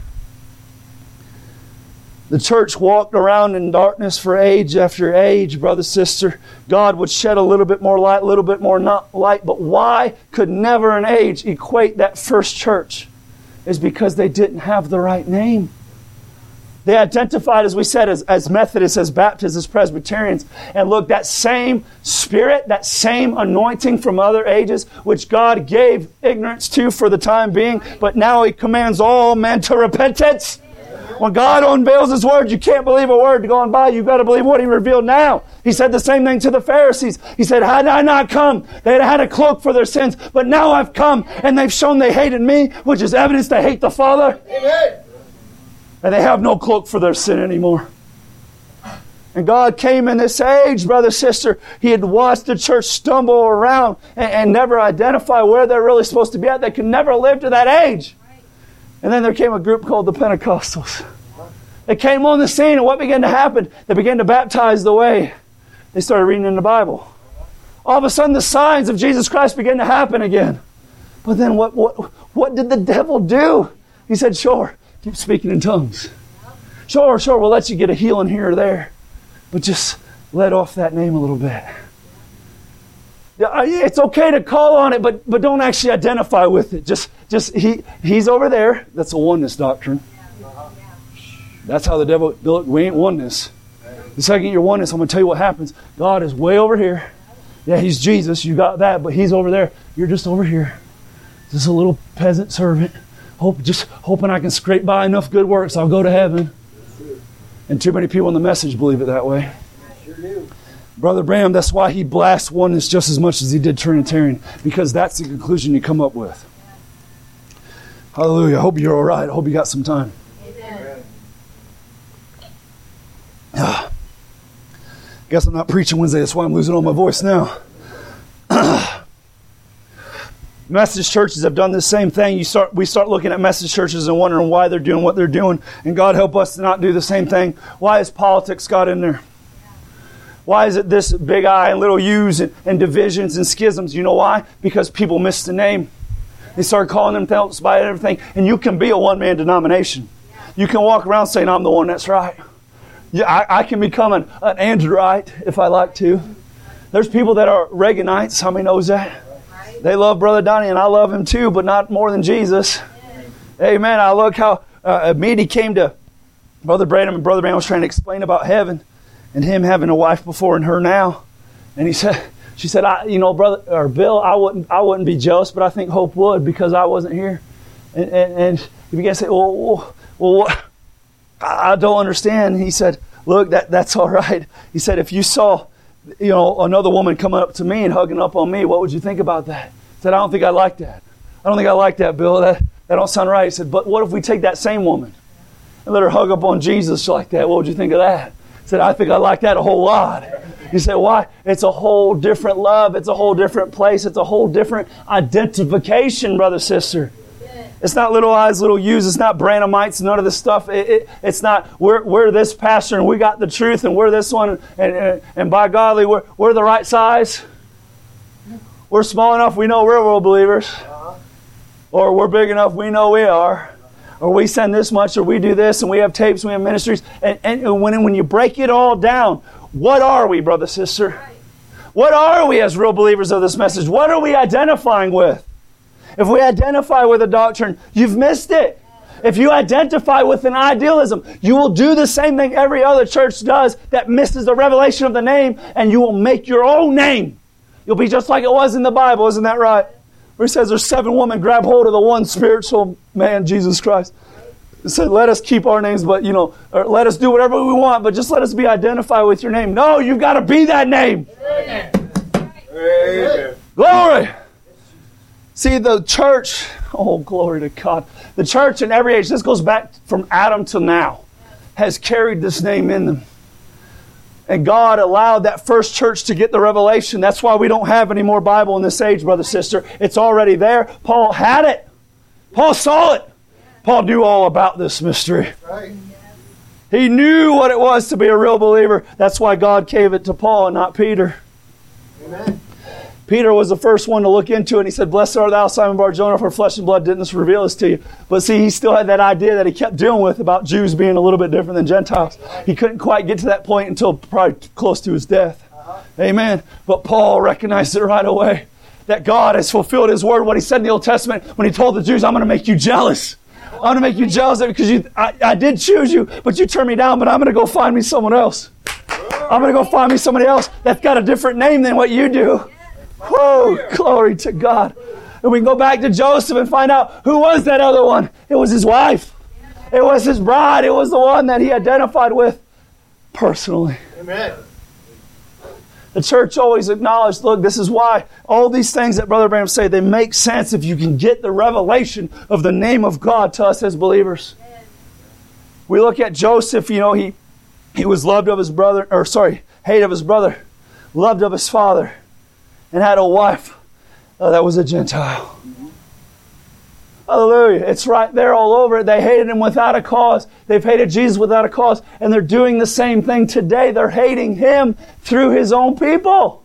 Speaker 3: The church walked around in darkness for age after age, brother, sister. God would shed a little bit more light, a little bit more not light. But why could never an age equate that first church? Is because they didn't have the right name. They identified, as we said, as Methodists, as Baptists, as Presbyterians. And look, that same spirit, that same anointing from other ages, which God gave ignorance to for the time being, but now He commands all men to repentance. When God unveils His Word, you can't believe a word gone by. You've got to believe what He revealed now. He said the same thing to the Pharisees. He said, had I not come, they'd had a cloak for their sins. But now I've come, and they've shown they hated me, which is evidence they hate the Father.
Speaker 2: Amen.
Speaker 3: And they have no cloak for their sin anymore. And God came in this age, brother, sister. He had watched the church stumble around and never identify where they're really supposed to be at. They could never live to that age. And then there came a group called the Pentecostals. They came on the scene, and what began to happen? They began to baptize the way. They started reading in the Bible. All of a sudden, the signs of Jesus Christ began to happen again. But then what did the devil do? He said, sure, keep speaking in tongues. Sure, we'll let you get a healing here or there. But just let off that name a little bit. It's okay to call on it, but don't actually identify with it. He's over there. That's a oneness doctrine. That's how the devil, we ain't oneness. The second you're oneness, I'm going to tell you what happens. God is way over here. Yeah, He's Jesus. You got that. But He's over there. You're just over here. Just a little peasant servant. Just hoping I can scrape by enough good works. I'll go to heaven. And too many people in the message believe it that way.
Speaker 2: Sure do.
Speaker 3: Brother Branham, that's why he blasts oneness just as much as he did Trinitarian. Because that's the conclusion you come up with. Hallelujah. I hope you're all right. I hope you got some time. Guess I'm not preaching Wednesday. That's why I'm losing all my voice now. Message churches have done the same thing. We start looking at message churches and wondering why they're doing what they're doing. And God help us to not do the same thing. Why has politics got in there? Why is it this big I and little U's and divisions and schisms? You know why? Because people missed the name. They started calling themselves by everything. And you can be a one-man denomination. You can walk around saying, I'm the one that's right. Yeah, I can become an Andrewite if I like to. There's people that are Reaganites. How many knows that? They love Brother Donnie, and I love him too, but not more than Jesus. Amen. I look how Meady came to Brother Branham, and Brother Branham was trying to explain about heaven and him having a wife before and her now. And she said, Brother or Bill, I wouldn't be jealous, but I think Hope would because I wasn't here. And he began to say, well, I don't understand. He said, look, that's all right. He said, if you saw another woman coming up to me and hugging up on me, what would you think about that? He said, I don't think I like that. I don't think I like that, Bill. That don't sound right. He said, but what if we take that same woman and let her hug up on Jesus like that? What would you think of that? He said, I think I like that a whole lot. He said, why? It's a whole different love. It's a whole different place. It's a whole different identification, brother, sister. It's not little I's, little U's. It's not Branhamites, none of this stuff. It's not, we're this pastor and we got the truth and we're this one. And by golly, we're the right size. We're small enough, we know we're world believers. Or we're big enough, we know we are. Or we send this much, or we do this, and we have tapes, we have ministries. And when you break it all down, what are we, brother, sister? What are we as real believers of this message? What are we identifying with? If we identify with a doctrine, you've missed it. If you identify with an idealism, you will do the same thing every other church does that misses the revelation of the name, and you will make your own name. You'll be just like it was in the Bible, isn't that right? Where it says there's 7 women grab hold of the one spiritual man, Jesus Christ. It said, let us keep our names, but or let us do whatever we want, but just let us be identified with your name. No, you've got to be that name.
Speaker 2: Amen. Amen.
Speaker 3: Glory. See, the church, oh, glory to God. The church in every age, this goes back from Adam till now, has carried this name in them. And God allowed that first church to get the revelation. That's why we don't have any more Bible in this age, brother, sister. It's already there. Paul had it. Paul saw it. Paul knew all about this mystery.
Speaker 2: Right.
Speaker 3: He knew what it was to be a real believer. That's why God gave it to Paul and not Peter.
Speaker 2: Amen.
Speaker 3: Peter was the first one to look into it, and he said, blessed art thou, Simon Bar-Jonah, for flesh and blood didn't reveal this to you. But see, he still had that idea that he kept dealing with about Jews being a little bit different than Gentiles. He couldn't quite get to that point until probably close to his death. Amen. But Paul recognized it right away, that God has fulfilled His word, what He said in the Old Testament when He told the Jews, I'm going to make you jealous. I'm going to make you jealous because I did choose you, but you turned me down, but I'm going to go find me someone else. I'm going to go find me somebody else that's got a different name than what you do. Whoa, glory to God. And we can go back to Joseph and find out who was that other one. It was his wife. It was his bride. It was the one that he identified with personally.
Speaker 2: Amen.
Speaker 3: The church always acknowledged, look, this is why all these things that Brother Branham say, they make sense if you can get the revelation of the name of God to us as believers. We look at Joseph, he was loved of his brother, hated of his brother, loved of his father, and had a wife that was a Gentile. Hallelujah. It's right there all over it. They hated Him without a cause. They've hated Jesus without a cause. And they're doing the same thing today. They're hating Him through His own people.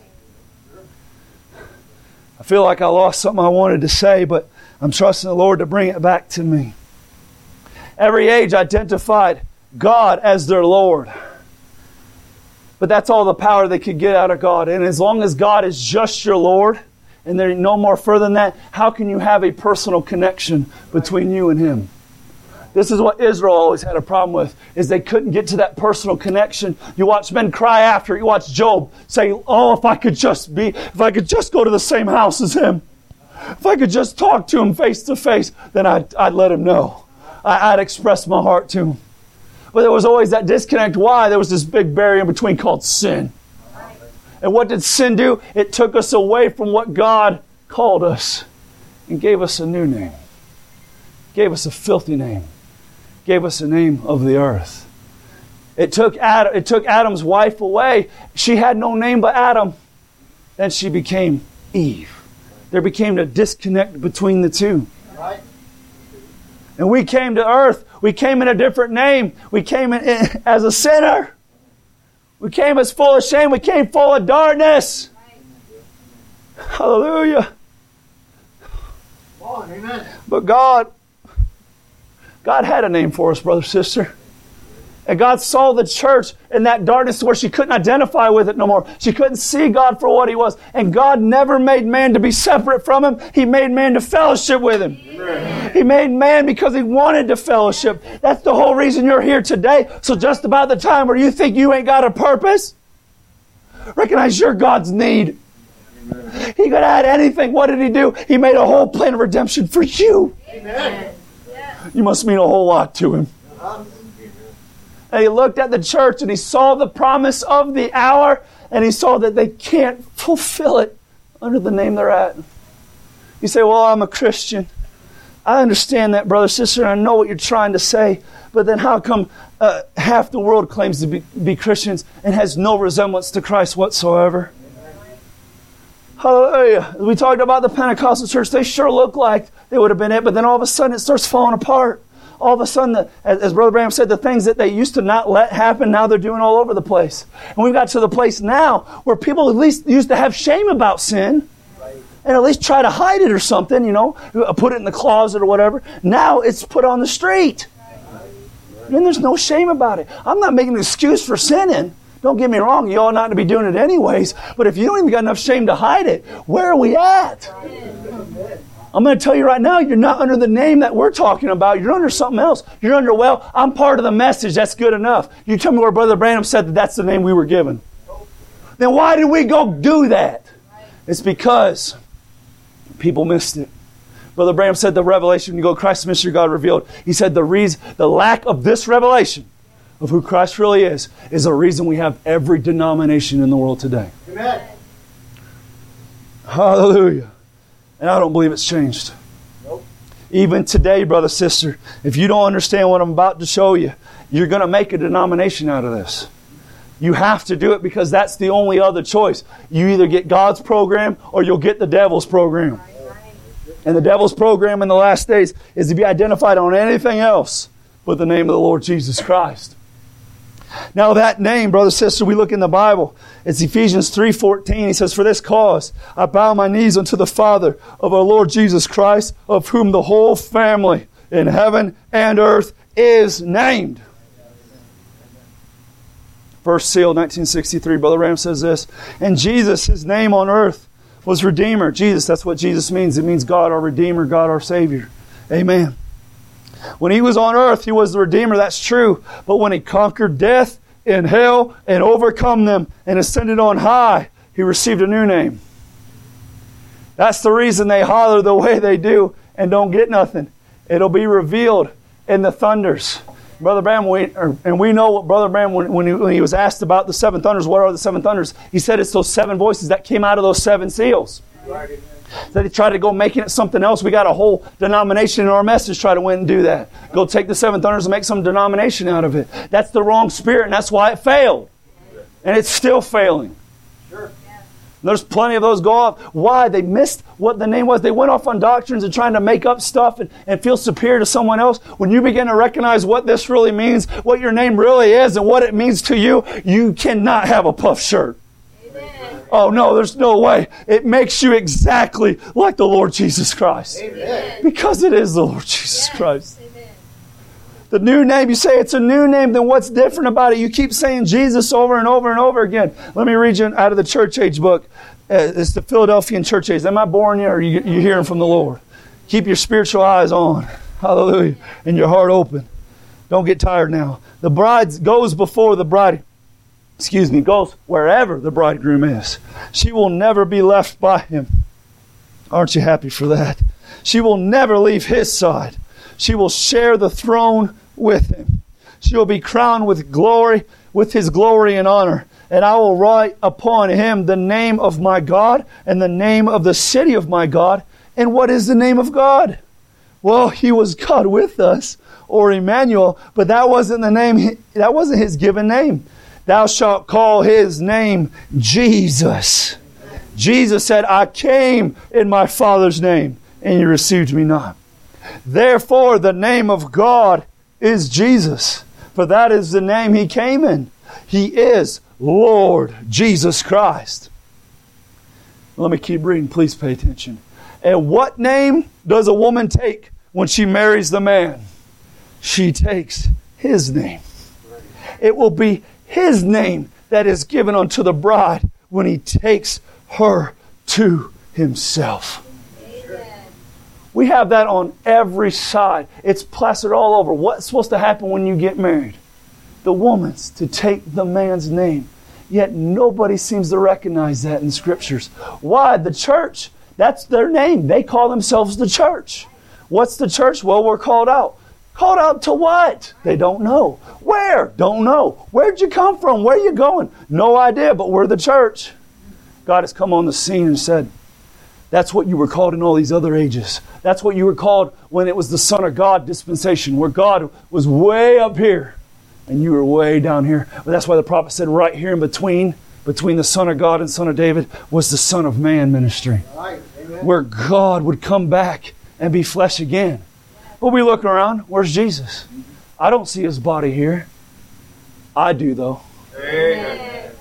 Speaker 3: I feel like I lost something I wanted to say, but I'm trusting the Lord to bring it back to me. Every age identified God as their Lord. But that's all the power they could get out of God. And as long as God is just your Lord, and there ain't no more further than that, how can you have a personal connection between you and Him? This is what Israel always had a problem with, is they couldn't get to that personal connection. You watch men cry after it. You watch Job say, oh, if I could just go to the same house as him. If I could just talk to him face to face, then I'd let him know. I'd express my heart to him. But there was always that disconnect. Why? There was this big barrier in between called sin. And what did sin do? It took us away from what God called us and gave us a new name. Gave us a filthy name. Gave us a name of the earth. It took Adam's wife away. She had no name but Adam. Then she became Eve. There became a disconnect between the two.
Speaker 2: Right.
Speaker 3: And we came to earth. We came in a different name. We came in as a sinner. We came as full of shame. We came full of darkness. Hallelujah.
Speaker 2: Come on, amen.
Speaker 3: But God had a name for us, brother, sister. And God saw the church in that darkness where she couldn't identify with it no more. She couldn't see God for what He was. And God never made man to be separate from Him. He made man to fellowship with Him. Amen. He made man because He wanted to fellowship. That's the whole reason you're here today. So just about the time where you think you ain't got a purpose, recognize you're God's need. Amen. He could add anything. What did He do? He made a whole plan of redemption for you.
Speaker 2: Amen.
Speaker 3: You must mean a whole lot to Him. And He looked at the church and He saw the promise of the hour, and He saw that they can't fulfill it under the name they're at. You say, well, I'm a Christian. I understand that, brother, sister, and I know what you're trying to say, but then how come half the world claims to be Christians and has no resemblance to Christ whatsoever? Hallelujah. We talked about the Pentecostal church. They sure look like they would have been it, but then all of a sudden it starts falling apart. All of a sudden, as Brother Branham said, the things that they used to not let happen, now they're doing all over the place. And we've got to the place now where people at least used to have shame about sin and at least try to hide it or something, put it in the closet or whatever. Now it's put on the street. And there's no shame about it. I'm not making an excuse for sinning. Don't get me wrong, you ought not to be doing it anyways. But if you don't even got enough shame to hide it, where are we at? I'm going to tell you right now, you're not under the name that we're talking about. You're under something else. You're under, well, I'm part of the message. That's good enough. You tell me where Brother Branham said that that's the name we were given. Then why did we go do that? It's because people missed it. Brother Branham said the revelation, when you go, Christ's mystery God revealed. He said the lack of this revelation of who Christ really is the reason we have every denomination in the world today.
Speaker 2: Amen.
Speaker 3: Hallelujah. And I don't believe it's changed.
Speaker 2: Nope.
Speaker 3: Even today, brother, sister, if you don't understand what I'm about to show you, you're going to make a denomination out of this. You have to do it because that's the only other choice. You either get God's program or you'll get the devil's program. And the devil's program in the last days is to be identified on anything else but the name of the Lord Jesus Christ. Now that name, brother, sister, we look in the Bible. It's Ephesians 3:14. He says, for this cause I bow my knees unto the Father of our Lord Jesus Christ, of whom the whole family in heaven and earth is named. First seal, 1963, Brother Ram says this, and Jesus, His name on earth was Redeemer. Jesus, that's what Jesus means. It means God our Redeemer, God our Savior. Amen. When He was on earth, He was the Redeemer, that's true. But when He conquered death and hell and overcome them and ascended on high, He received a new name. That's the reason they holler the way they do and don't get nothing. It'll be revealed in the thunders. Brother Branham, and we know what Brother Branham, when he was asked about the seven thunders, what are the seven thunders? He said it's those seven voices that came out of those seven seals. Right. That he tried to go making it something else. We got a whole denomination in our message try to win and do that. Go take the seven thunders and make some denomination out of it. That's the wrong spirit, and that's why it failed. And it's still failing.
Speaker 2: Sure.
Speaker 3: There's plenty of those go off. Why? They missed what the name was. They went off on doctrines and trying to make up stuff and feel superior to someone else. When you begin to recognize what this really means, what your name really is, and what it means to you, you cannot have a puff shirt. Oh, no, there's no way. It makes you exactly like the Lord Jesus Christ.
Speaker 2: Amen.
Speaker 3: Because it is the Lord Jesus Christ. Amen. The new name, you say it's a new name, then what's different about it? You keep saying Jesus over and over and over again. Let me read you out of the Church Age book. It's the Philadelphian Church Age. Am I boring you or are you hearing from the Lord? Keep your spiritual eyes on. Hallelujah. And your heart open. Don't get tired now. The bride goes before the bride. Goes wherever the bridegroom is. She will never be left by him. Aren't you happy for that? She will never leave his side. She will share the throne with him. She will be crowned with glory, with his glory and honor. And I will write upon him the name of my God and the name of the city of my God. And what is the name of God? Well, he was God with us, or Emmanuel, but that wasn't the name. That wasn't his given name. Thou shalt call his name Jesus. Jesus said, I came in my Father's name, and you received me not. Therefore, the name of God is Jesus, for that is the name he came in. He is Lord Jesus Christ. Let me keep reading. Please pay attention. And what name does a woman take when she marries the man? She takes his name. It will be his name that is given unto the bride when he takes her to himself. Amen. We have that on every side. It's plastered all over. What's supposed to happen when you get married? The woman's to take the man's name. Yet nobody seems to recognize that in the Scriptures. Why? The church. That's their name. They call themselves the church. What's the church? Well, we're called out. Called out to what? They don't know. Where? Don't know. Where'd you come from? Where are you going? No idea, but we're the church. God has come on the scene and said, that's what you were called in all these other ages. That's what you were called when it was the Son of God dispensation, where God was way up here and you were way down here. But that's why the prophet said right here in between the Son of God and Son of David was the Son of Man ministry.
Speaker 2: Right. Amen.
Speaker 3: Where God would come back and be flesh again. But we look around, where's Jesus? I don't see his body here. I do though.
Speaker 2: Amen.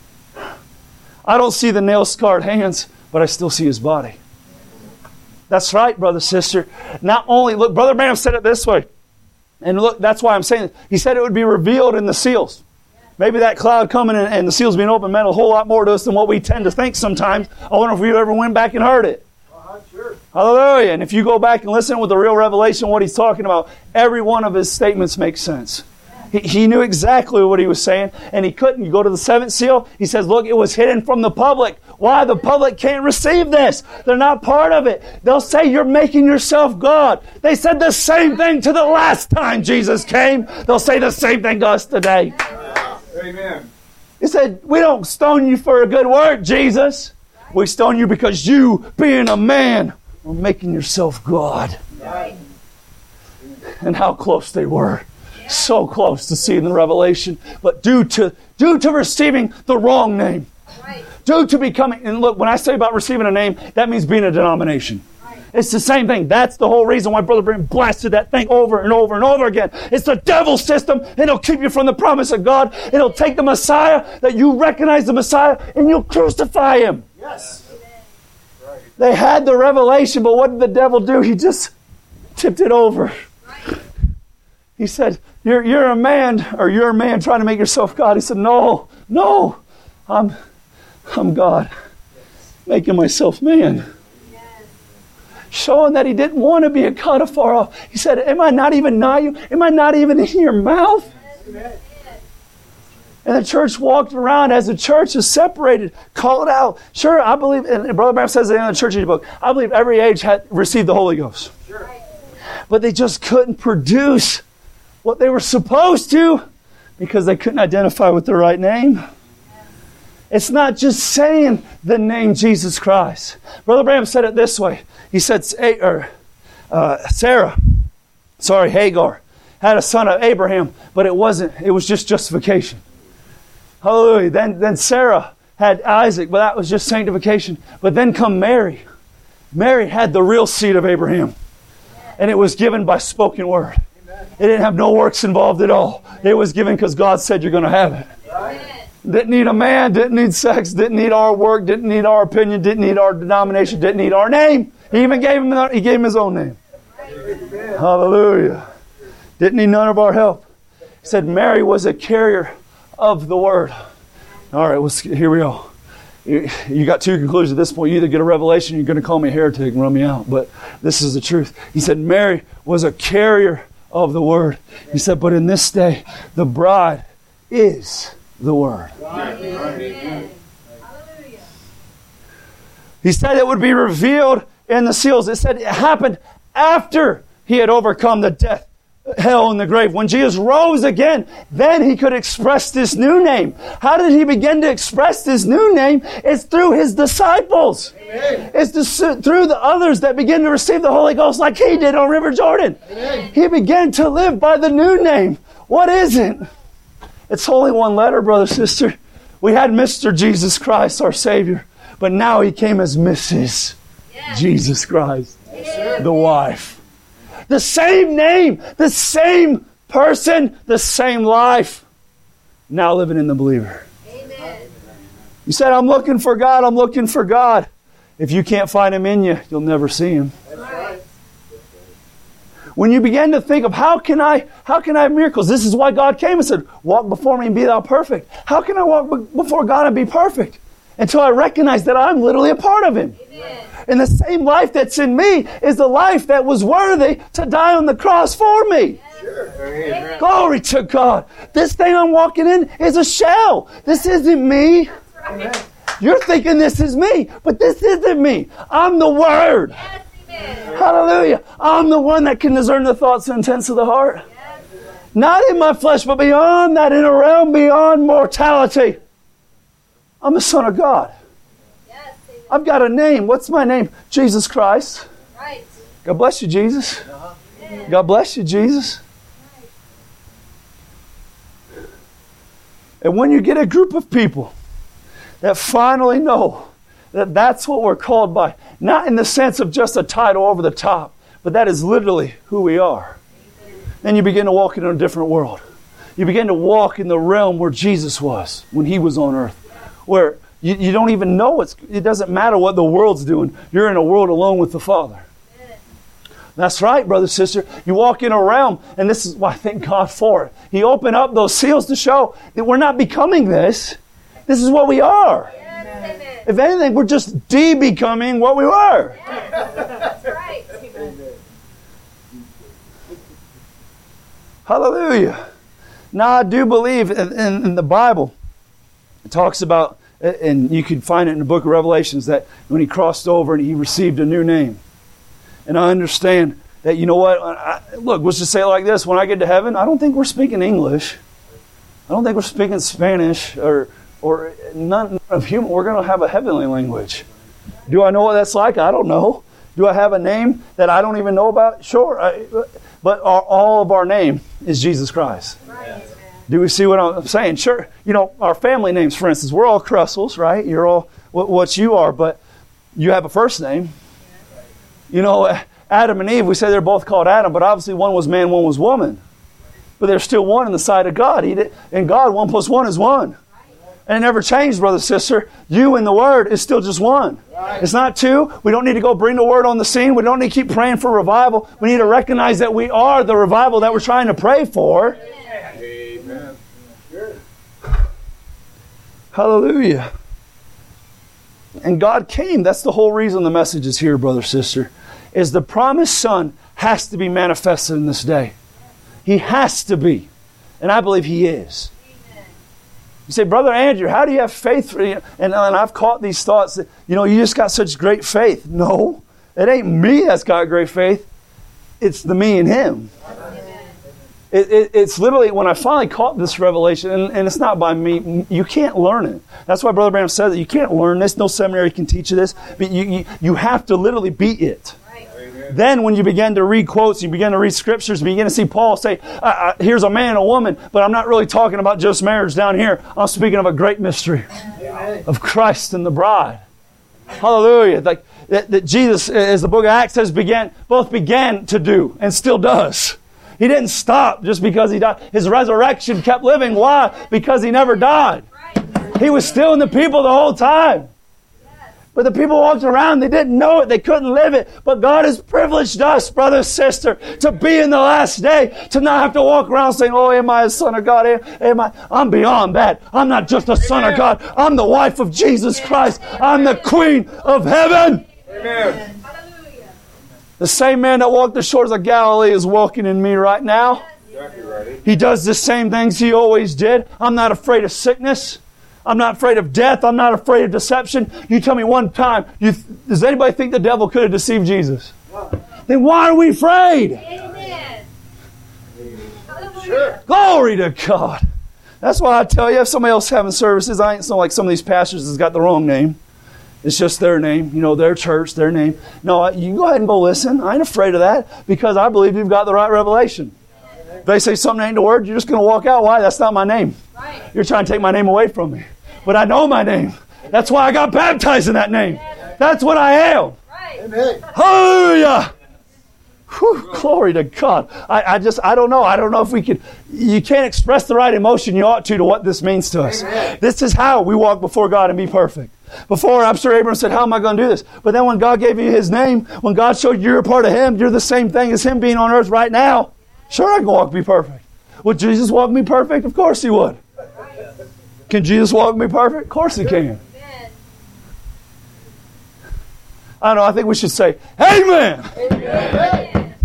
Speaker 3: I don't see the nail-scarred hands, but I still see his body. That's right, brother, sister. Not only, look, Brother Branham said it this way. And look, that's why I'm saying it. He said it would be revealed in the seals. Maybe that cloud coming and the seals being open meant a whole lot more to us than what we tend to think sometimes. I wonder if we ever went back and heard it.
Speaker 2: Sure.
Speaker 3: Hallelujah. And if you go back and listen with the real revelation, what he's talking about, every one of his statements makes sense. He knew exactly what he was saying, and he couldn't. You go to the seventh seal, he says, look, it was hidden from the public. Why? The public can't receive this. They're not part of it. They'll say you're making yourself God. They said the same thing to the last time Jesus came. They'll say the same thing to us today.
Speaker 2: Amen.
Speaker 3: He said, we don't stone you for a good work, Jesus. We stone you because you, being a man, are making yourself God.
Speaker 2: Right.
Speaker 3: And how close they were. So close to seeing the revelation. But due to receiving the wrong name.
Speaker 4: Right.
Speaker 3: Due to becoming, and look, when I say about receiving a name, that means being a denomination.
Speaker 4: Right.
Speaker 3: It's the same thing. That's the whole reason why Brother Branham blasted that thing over and over and over again. It's the devil's system, and it'll keep you from the promise of God. It'll take the Messiah, that you recognize the Messiah, and you'll crucify him.
Speaker 2: Yes. Right.
Speaker 3: They had the revelation, but what did the devil do? He just tipped it over.
Speaker 4: Right.
Speaker 3: He said, you're a man, or you're a man trying to make yourself God. He said, no, I'm God, making myself man.
Speaker 4: Yes.
Speaker 3: Showing that he didn't want to be a God afar off. He said, am I not even nigh you? Am I not even in your mouth?
Speaker 2: Amen.
Speaker 3: And the church walked around as the church is separated, called out. Sure, I believe, and Brother Branham says it in the church age book, I believe every age had received the Holy Ghost.
Speaker 2: Sure.
Speaker 3: But they just couldn't produce what they were supposed to because they couldn't identify with the right name. It's not just saying the name Jesus Christ. Brother Branham said it this way. He said, Hagar had a son of Abraham, but it was just justification. Hallelujah. Then Sarah had Isaac, but that was just sanctification. But then come Mary. Mary had the real seed of Abraham. And it was given by spoken word. It didn't have no works involved at all. It was given because God said you're going to have it.
Speaker 4: Amen.
Speaker 3: Didn't need a man, didn't need sex, didn't need our work, didn't need our opinion, didn't need our denomination, didn't need our name. He even gave him his own name.
Speaker 2: Amen.
Speaker 3: Hallelujah. Didn't need none of our help. He said Mary was a carrier of the word. All right, here we go. You got two conclusions at this point. You either get a revelation, you're going to call me a heretic and run me out. But this is the truth. He said Mary was a carrier of the Word. He said, but in this day, the bride is the Word.
Speaker 2: Amen.
Speaker 3: He said it would be revealed in the seals. It said it happened after he had overcome the death, hell, and the grave. When Jesus rose again, then he could express this new name. How did he begin to express this new name? It's through his disciples.
Speaker 2: Amen.
Speaker 3: It's through the others that begin to receive the Holy Ghost like he did on River Jordan.
Speaker 2: Amen.
Speaker 3: He began to live by the new name. What is it? It's only one letter, brother, sister. We had Mr. Jesus Christ, our Savior, but now he came as Mrs. Jesus Christ, the wife. The same name, the same person, the same life, now living in the believer.
Speaker 4: Amen.
Speaker 3: You said, I'm looking for God, I'm looking for God. If you can't find Him in you, you'll never see Him.
Speaker 2: That's right.
Speaker 3: When you begin to think of how can I have miracles? This is why God came and said, walk before me and be thou perfect. How can I walk before God and be perfect? Until I recognize that I'm literally a part of Him.
Speaker 4: Amen.
Speaker 3: And the same life that's in me is the life that was worthy to die on the cross for me.
Speaker 2: Sure. Amen.
Speaker 3: Glory to God. This thing I'm walking in is a shell. This isn't me.
Speaker 2: Amen.
Speaker 3: You're thinking this is me, but this isn't me. I'm the Word.
Speaker 4: Yes, amen.
Speaker 3: Hallelujah. I'm the one that can discern the thoughts and intents of the heart.
Speaker 4: Yes.
Speaker 3: Not in my flesh, but beyond that, in a realm beyond mortality. I'm the Son of God.
Speaker 4: Yes, amen.
Speaker 3: I've got a name. What's my name? Jesus Christ.
Speaker 4: Right.
Speaker 3: God bless you, Jesus. God bless you, Jesus. And when you get a group of people that finally know that that's what we're called by, not in the sense of just a title over the top, but that is literally who we are, then you begin to walk in a different world. You begin to walk in the realm where Jesus was when He was on earth, where you don't even know it doesn't matter what the world's doing. You're in a world alone with the Father. That's right, brother, sister. You walk in a realm, and this is why I thank God for it. He opened up those seals to show that we're not becoming this. This is what we are.
Speaker 4: Yes, amen.
Speaker 3: If anything, we're just de-becoming what we were.
Speaker 4: That's right.
Speaker 3: Hallelujah. Now, I do believe in the Bible, it talks about, and you can find it in the book of Revelations, that when He crossed over and He received a new name. And I understand that, you know what, look, let's just say it like this. When I get to heaven, I don't think we're speaking English. I don't think we're speaking Spanish or none of human. We're going to have a heavenly language. Do I know what that's like? I don't know. Do I have a name that I don't even know about? Sure. But all of our name is Jesus Christ.
Speaker 4: Right.
Speaker 3: Do we see what I'm saying? Sure. You know, our family names, for instance, we're all Cressels, right? You're all what you are, but you have a first name. You know, Adam and Eve, we say they're both called Adam, but obviously one was man, one was woman. But there's still one in the sight of God. In God, 1 + 1 is 1. And it never changed, brother, sister. You and the Word is still just one.
Speaker 2: Right.
Speaker 3: It's not two. We don't need to go bring the Word on the scene. We don't need to keep praying for revival. We need to recognize that we are the revival that we're trying to pray for.
Speaker 2: Amen. Sure.
Speaker 3: Hallelujah. And God came. That's the whole reason the message is here, brother, sister, is the promised Son has to be manifested in this day. He has to be. And I believe He is. You say, Brother Andrew, how do you have faith? And I've caught these thoughts that, you just got such great faith. No, it ain't me that's got great faith. It's the me and Him. It's literally, when I finally caught this revelation, and it's not by me, you can't learn it. That's why Brother Branham said that you can't learn this. No seminary can teach you this. But you have to literally be it.
Speaker 2: Amen.
Speaker 3: Then when you begin to read quotes, you begin to read scriptures, you begin to see Paul say, here's a man and a woman, but I'm not really talking about just marriage down here. I'm speaking of a great mystery of Christ and the bride. Hallelujah. Like that Jesus, as the book of Acts says, both began to do and still does. He didn't stop just because He died. His resurrection kept living. Why? Because He never died. He was still in the people the whole time. But the people walked around, they didn't know it, they couldn't live it. But God has privileged us, brother, sister, to be in the last day, to not have to walk around saying, oh, am I a son of God? I'm beyond that. I'm not just a son of God. I'm the wife of Jesus Christ. I'm the queen of heaven.
Speaker 2: Amen.
Speaker 4: Hallelujah.
Speaker 3: The same man that walked the shores of Galilee is walking in me right now.
Speaker 2: Exactly right.
Speaker 3: He does the same things he always did. I'm not afraid of sickness. I'm not afraid of death. I'm not afraid of deception. You tell me one time, does anybody think the devil could have deceived Jesus? Then why are we afraid?
Speaker 4: Amen. Hallelujah.
Speaker 2: Sure.
Speaker 3: Glory to God. That's why I tell you, if somebody else having services, I ain't so like some of these pastors has got the wrong name. It's just their name, their church, their name. No, you can go ahead and go listen. I ain't afraid of that because I believe you've got the right revelation. If they say something ain't the word, you're just going to walk out. Why? That's not my name.
Speaker 4: Right.
Speaker 3: You're trying to take my name away from me. But I know my name. That's why I got baptized in that name. That's what I am.
Speaker 4: Right.
Speaker 2: Amen.
Speaker 3: Hallelujah. Whew, glory to God. I don't know. I don't know if we could. You can't express the right emotion you ought to what this means to us.
Speaker 2: Amen.
Speaker 3: This is how we walk before God and be perfect. Before, I'm sure Abraham said, how am I going to do this? But then when God gave you His name, when God showed you're a part of Him, you're the same thing as Him being on earth right now. Sure, I can walk and be perfect. Would Jesus walk and be perfect? Of course He would. Can Jesus walk and be perfect? Of course He can.
Speaker 4: Amen.
Speaker 3: I don't know. I think we should say, Amen.
Speaker 4: Amen.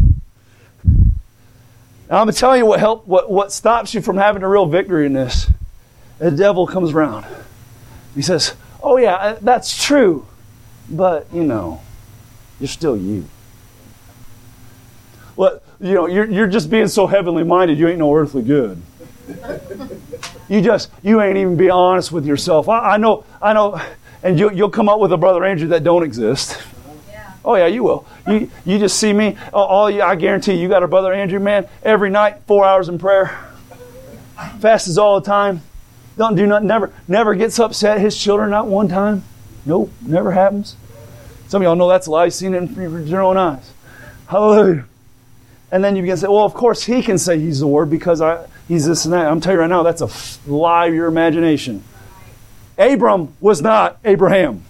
Speaker 3: Now, I'm going to tell you what stops you from having a real victory in this. The devil comes around. He says, oh yeah, that's true. But, you're still you. Well, you're just being so heavenly minded, you ain't no earthly good. You ain't even being honest with yourself. I know, and you'll come up with a Brother Andrew that don't exist.
Speaker 4: Yeah.
Speaker 3: Oh yeah, you will. You just see me. I guarantee you got a Brother Andrew, man. Every night, 4 hours in prayer, fasts all the time. Don't do nothing. Never gets upset. His children, not one time. Nope, never happens. Some of y'all know that's a lie. You've seen it in your own eyes. Hallelujah. And then you begin to say, well, of course he can say he's the Word because he's this and that. I'm telling you right now, that's a lie of your imagination. Abram was not Abraham.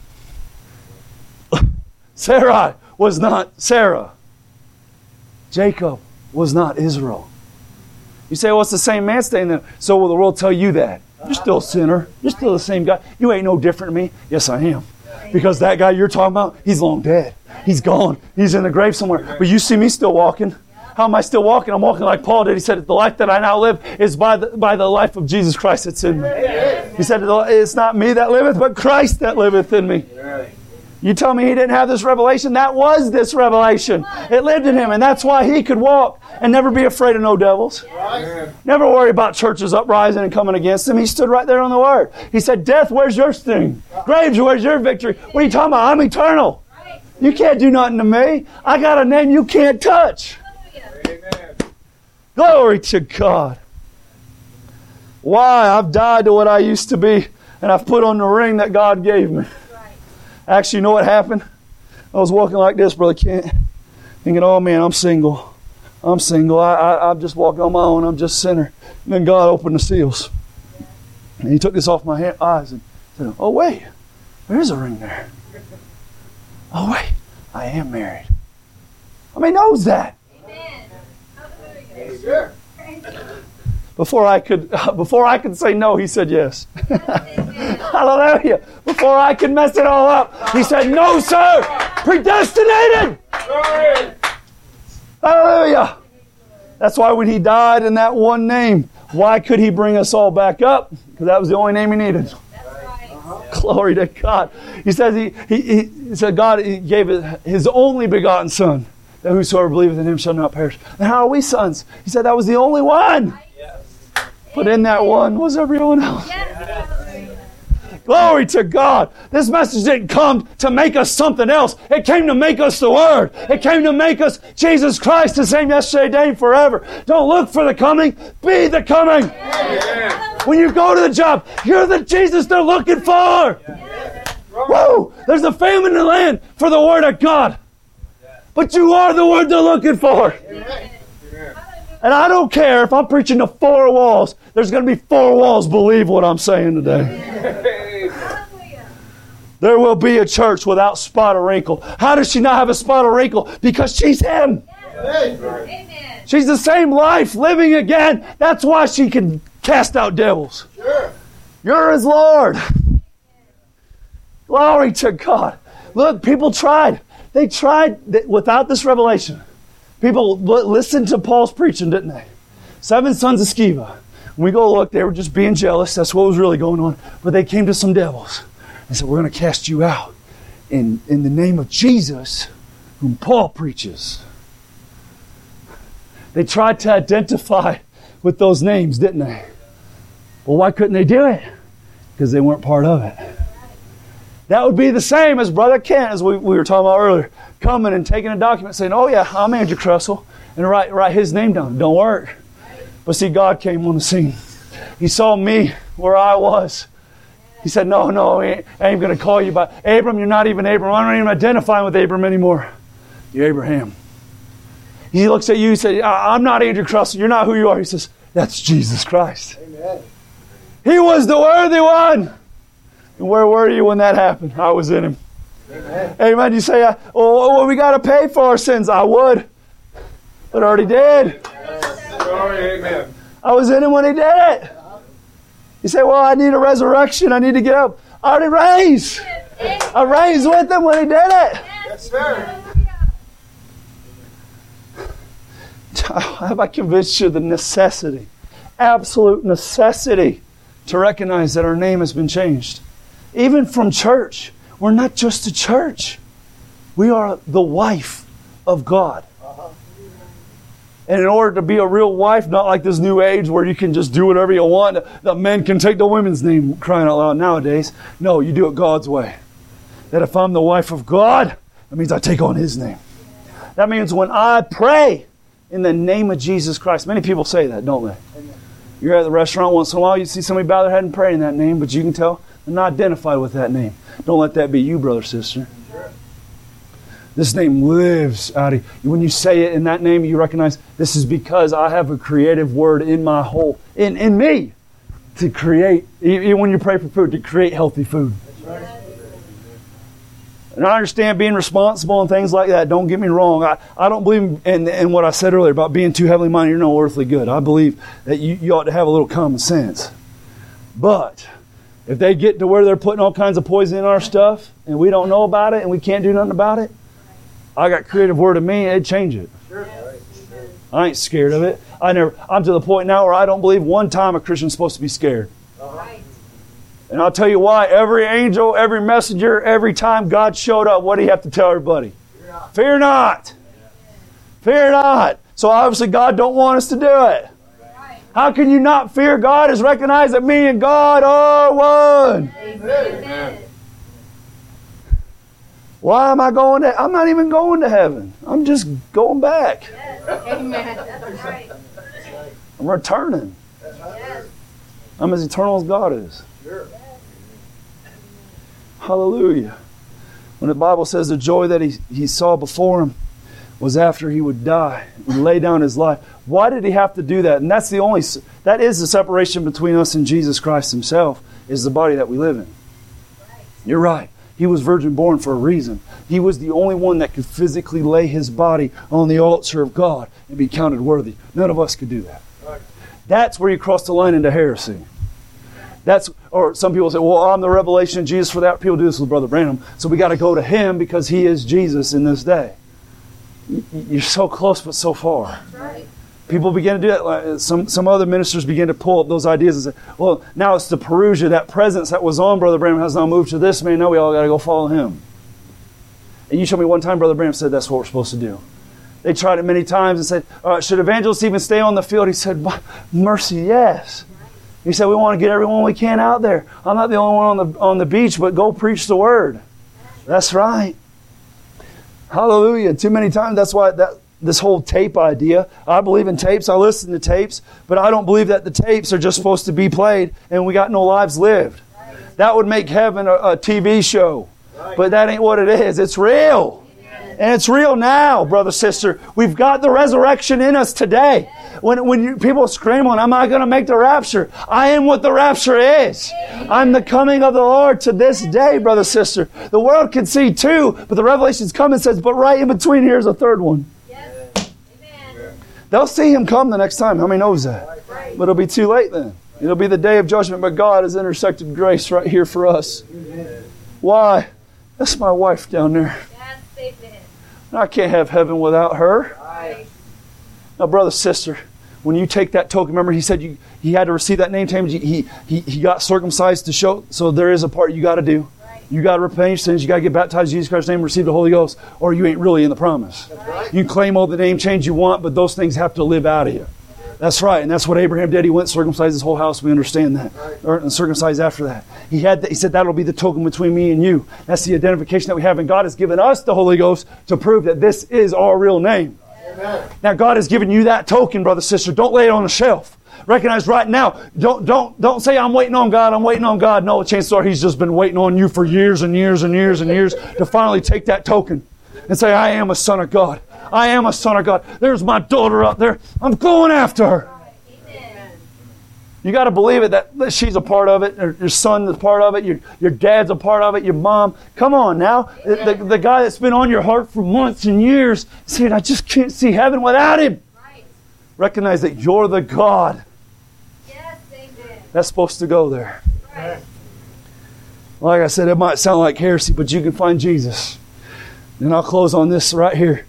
Speaker 3: Sarai was not Sarah. Jacob was not Israel. You say, well, it's the same man staying there. So will the world tell you that? You're still a sinner. You're still the same guy. You ain't no different than me. Yes, I am. Because that guy you're talking about, he's long dead. He's gone. He's in the grave somewhere. But you see me still walking. How am I still walking? I'm walking like Paul did. He said, the life that I now live is by the life of Jesus Christ that's in me. He said, it's not me that liveth, but Christ that liveth in me. You tell me he didn't have this revelation? That was this revelation. It lived in him, and that's why he could walk and never be afraid of no devils. Never worry about churches uprising and coming against him. He stood right there on the Word. He said, death, where's your sting? Graves, where's your victory? What are you talking about? I'm eternal. You can't do nothing to me. I got a name you can't touch.
Speaker 2: Amen.
Speaker 3: Glory to God. Why? I've died to what I used to be, and I've put on the ring that God gave me. Actually, you know what happened? I was walking like this, Brother Kent, thinking, oh man, I'm single. I'm single. I'm just walking on my own. I'm just a sinner. And then God opened the seals. And He took this off my eyes and said, oh wait, there's a ring there. Oh wait, I am married. I mean, knows that.
Speaker 4: Amen.
Speaker 2: Yes, sir.
Speaker 3: Before I could say no, He said yes. Hallelujah. Before I could mess it all up, He said, no, sir. Predestinated.
Speaker 2: Glory.
Speaker 3: Hallelujah. That's why when He died in that one name, why could He bring us all back up? Because that was the only name He needed.
Speaker 4: That's right.
Speaker 3: Glory to God. He says He said God gave His only begotten Son, that whosoever believeth in Him shall not perish. And how are we sons? He said that was the only one. But in that one was everyone else.
Speaker 4: Yes.
Speaker 3: Glory to God. This message didn't come to make us something else. It came to make us the Word. It came to make us Jesus Christ, the same yesterday, today, and forever. Don't look for the coming. Be the coming.
Speaker 2: Amen.
Speaker 3: When you go to the job, you're the Jesus they're looking for. Woo! There's a famine in the land for the Word of God. But you are the Word they're looking for. And I don't care if I'm preaching to four walls. There's going to be four walls believe what I'm saying today. There will be a church without spot or wrinkle. How does she not have a spot or wrinkle? Because she's Him.
Speaker 4: Amen.
Speaker 3: She's the same life living again. That's why she can cast out devils.
Speaker 2: Sure.
Speaker 3: You're His Lord. Glory to God. Look, people tried. They tried without this revelation. People listened to Paul's preaching, didn't they? 7 sons of Sceva. When we go look, they were just being jealous. That's what was really going on. But they came to some devils. They said, we're going to cast you out in the name of Jesus, whom Paul preaches. They tried to identify with those names, didn't they? Well, why couldn't they do it? Because they weren't part of it. That would be the same as Brother Kent, as we were talking about earlier, coming and taking a document saying, oh yeah, I'm Andrew Crussell, and write his name down. Don't work. But see, God came on the scene. He saw me where I was. He said, no, I ain't going to call you by Abram. You're not even Abram. I'm not even identifying with Abram anymore. You're Abraham. He looks at you and says, I'm not Andrew Crussell. You're not who you are. He says, that's Jesus Christ.
Speaker 2: Amen.
Speaker 3: He was the worthy one. And where were you when that happened? I was in Him.
Speaker 2: Amen.
Speaker 3: Amen. You say, well, we got to pay for our sins. I would. But I already did.
Speaker 2: Glory, amen.
Speaker 3: I was in Him when He did it. You say, well, I need a resurrection. I need to get up. I already raised. I raised with Him when He did it.
Speaker 2: Yes, sir.
Speaker 3: Have I convinced you of the necessity, absolute necessity, to recognize that our name has been changed? Even from church. We're not just a church. We are the wife of God. And in order to be a real wife, not like this new age where you can just do whatever you want, the men can take the women's name, crying out loud nowadays. No, you do it God's way. That if I'm the wife of God, that means I take on His name. That means when I pray in the name of Jesus Christ. Many people say that, don't they? You're at the restaurant once in a while, you see somebody bow their head and pray in that name, but you can tell they're not identified with that name. Don't let that be you, brother, sister. This name lives out of you. When you say it in that name, you recognize this is because I have a creative word in my whole, in me, to create, even when you pray for food, to create healthy food. And I understand being responsible and things like that. Don't get me wrong. I don't believe in what I said earlier about being too heavily minded. You're no earthly good. I believe that you ought to have a little common sense. But if they get to where they're putting all kinds of poison in our stuff and we don't know about it and we can't do nothing about it, I got creative word in me, it'd change it. I ain't scared of it. I'm to the point now where I don't believe one time a Christian's supposed to be scared. And I'll tell you why. Every angel, every messenger, every time God showed up, what did He have to tell everybody? Fear not. Fear not. So obviously God don't want us to do it. How can you not fear God? Is recognize that me and God are one.
Speaker 4: Amen.
Speaker 3: Why am I going to? I'm not even going to heaven. I'm just going back.
Speaker 4: Amen. That's right.
Speaker 3: I'm returning.
Speaker 4: Yes.
Speaker 3: I'm as eternal as God is. Hallelujah. When the Bible says the joy that he saw before Him was after He would die and lay down His life. Why did He have to do that? And that is the separation between us and Jesus Christ Himself, is the body that we live in. You're right. He was virgin born for a reason. He was the only one that could physically lay His body on the altar of God and be counted worthy. None of us could do that. That's where you cross the line into heresy. Or some people say, well, I'm the revelation of Jesus for that. People do this with Brother Branham. So we got to go to him because he is Jesus in this day. You're so close but so far.
Speaker 4: Right.
Speaker 3: People begin to do that. Some other ministers begin to pull up those ideas and say, well, now it's the Perusia. That presence that was on Brother Branham has now moved to this man. Now we all got to go follow him. And you show me one time Brother Branham said that's what we're supposed to do. They tried it many times and said, should evangelists even stay on the field? He said, mercy, yes. He said, we want to get everyone we can out there. I'm not the only one on the beach, but go preach the word. That's right. Hallelujah. Too many times, that's why this whole tape idea, I believe in tapes, I listen to tapes, but I don't believe that the tapes are just supposed to be played and we got no lives lived. That would make heaven a TV show. But that ain't what it is. It's real. And it's real now, brother, sister. We've got the resurrection in us today. When people scream on, am I going to make the rapture? I am what the rapture is. I'm the coming of the Lord to this day, brother, sister. The world can see two, but the Revelation's come and says, but right in between here is a third one.
Speaker 4: Yes. Amen.
Speaker 3: They'll see Him come the next time. How many knows that? But it'll be too late then. It'll be the day of judgment, but God has intersected grace right here for us. Why? That's my wife down there.
Speaker 4: Yes. Amen.
Speaker 3: I can't have heaven without her.
Speaker 4: Right.
Speaker 3: Now, brother, sister, when you take that token, remember he said he had to receive that name change. He got circumcised to show. So there is a part you got to do.
Speaker 4: Right.
Speaker 3: You got to repent your sins. You got to get baptized in Jesus Christ's name, receive the Holy Ghost, or you ain't really in the promise.
Speaker 4: Right.
Speaker 3: You can claim all the name change you want, but those things have to live out of you. That's right, and that's what Abraham did. He went and circumcised his whole house. We understand that. And circumcised after that. He said that'll be the token between me and you. That's the identification that we have. And God has given us the Holy Ghost to prove that this is our real name.
Speaker 2: Amen.
Speaker 3: Now God has given you that token, brother, sister. Don't lay it on the shelf. Recognize right now. Don't say I'm waiting on God. I'm waiting on God. No, chances are He's just been waiting on you for years and years and years and years to finally take that token and say, I am a son of God. I am a son of God. There's my daughter up there. I'm going after her.
Speaker 4: Amen.
Speaker 3: You got to believe it that she's a part of it. Or your son is a part of it. Your dad's a part of it. Your mom. Come on now. The guy that's been on your heart for months and years saying, I just can't see heaven without Him.
Speaker 4: Right.
Speaker 3: Recognize that you're the God
Speaker 4: Yes. Amen.
Speaker 3: that's supposed to go there.
Speaker 4: Right.
Speaker 3: Like I said, it might sound like heresy, but you can find Jesus. And I'll close on this right here.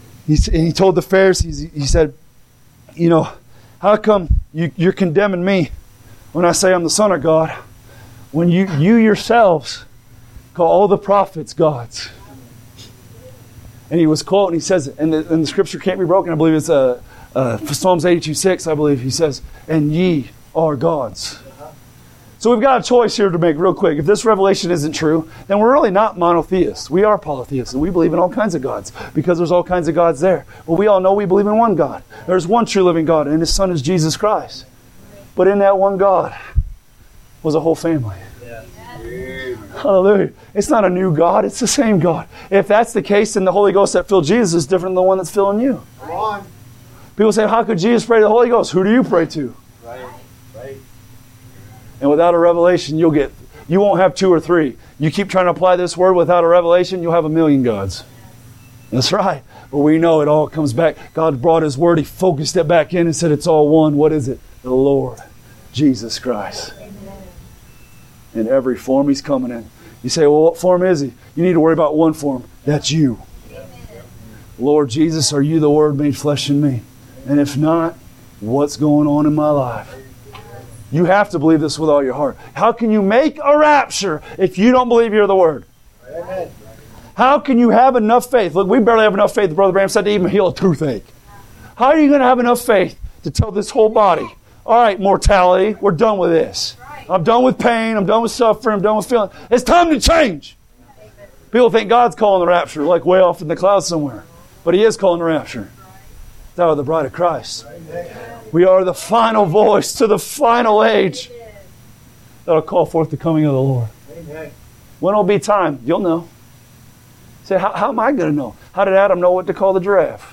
Speaker 3: He told the Pharisees, he said, you know, how come you're condemning me when I say I'm the Son of God, when you yourselves call all the prophets gods? And he was quoting, he says, and the scripture can't be broken. I believe it's Psalms 82:6, I believe. He says, and ye are gods. So we've got a choice here to make real quick. If this revelation isn't true, then we're really not monotheists. We are polytheists, and we believe in all kinds of gods because there's all kinds of gods there. Well, we all know we believe in one God. There's one true living God, and His Son is Jesus Christ. But in that one God was a whole family. Hallelujah. It's not a new God. It's the same God. If that's the case, then the Holy Ghost that filled Jesus is different than the one that's filling you.
Speaker 2: Come on.
Speaker 3: People say, how could Jesus pray to the Holy Ghost? Who do you pray to?
Speaker 2: Right. Right.
Speaker 3: And without a revelation, you won't have two or three. You keep trying to apply this word without a revelation, you'll have a million gods. That's right. But we know it all comes back. God brought His word. He focused it back in and said it's all one. What is it? The Lord Jesus Christ. In every form He's coming in. You say, well, what form is He? You need to worry about one form. That's you. Lord Jesus, are you the Word made flesh in me? And if not, what's going on in my life? You have to believe this with all your heart. How can you make a rapture if you don't believe you're the Word?
Speaker 2: Amen.
Speaker 3: How can you have enough faith? Look, we barely have enough faith, Brother Branham said, to even heal a toothache. How are you going to have enough faith to tell this whole body, all right, mortality, we're done with this. I'm done with pain. I'm done with suffering. I'm done with feeling. It's time to change. People think God's calling the rapture like way off in the clouds somewhere. But He is calling the rapture. Thou art the bride of Christ. We are the final voice to the final age that'll call forth the coming of the Lord.
Speaker 2: Amen.
Speaker 3: When it'll be time, you'll know. Say, how am I going to know? How did Adam know what to call the giraffe?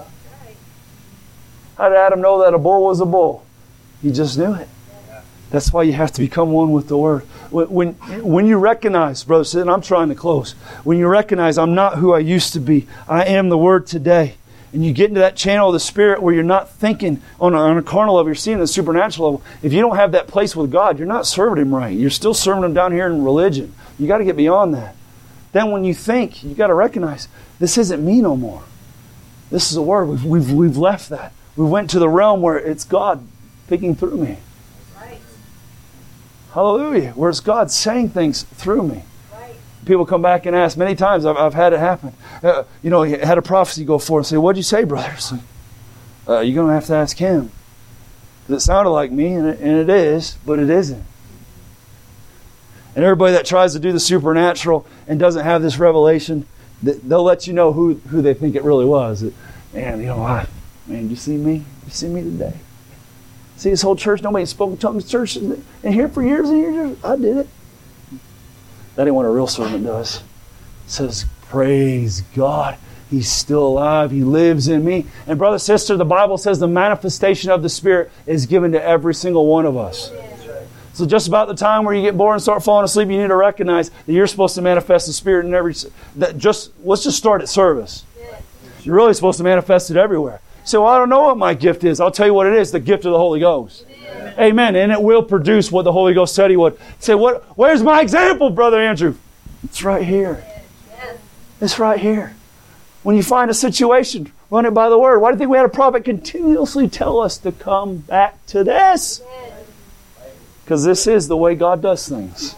Speaker 3: How did Adam know that a bull was a bull? He just knew it. That's why you have to become one with the Word. When you recognize, brother, and I'm trying to close, when you recognize I'm not who I used to be, I am the Word today, and you get into that channel of the Spirit where you're not thinking on a carnal level, you're seeing the supernatural level. If you don't have that place with God, you're not serving Him right. You're still serving Him down here in religion. You got to get beyond that. Then when you think, you got to recognize, this isn't me no more. This is a Word. We've left that. We went to the realm where it's God speaking through me.
Speaker 4: Right.
Speaker 3: Hallelujah. Where it's God saying things through me.
Speaker 4: Right.
Speaker 3: People come back and ask, many times I've had it happen. He had a prophecy go forth and say, what'd you say, brother? You're going to have to ask him. Because it sounded like me, and it is, but it isn't. And everybody that tries to do the supernatural and doesn't have this revelation, they'll let you know who they think it really was. Man, you see me? You see me today? See this whole church? Nobody spoke in tongues church and here for years and years. I did it. That ain't what a real servant does. It says, praise God. He's still alive. He lives in me. And brother, sister, the Bible says the manifestation of the Spirit is given to every single one of us. So just about the time where you get bored and start falling asleep, you need to recognize that you're supposed to manifest the Spirit in every... Let's just start at service. You're really supposed to manifest it everywhere. So I don't know what my gift is. I'll tell you what it is, the gift of the Holy Ghost. Amen. And it will produce what the Holy Ghost said He would. Say, where's my example, Brother Andrew? It's right here. It's right here. When you find a situation, run it by the Word. Why do you think we had a prophet continuously tell us to come back to this? Because this is the way God does things.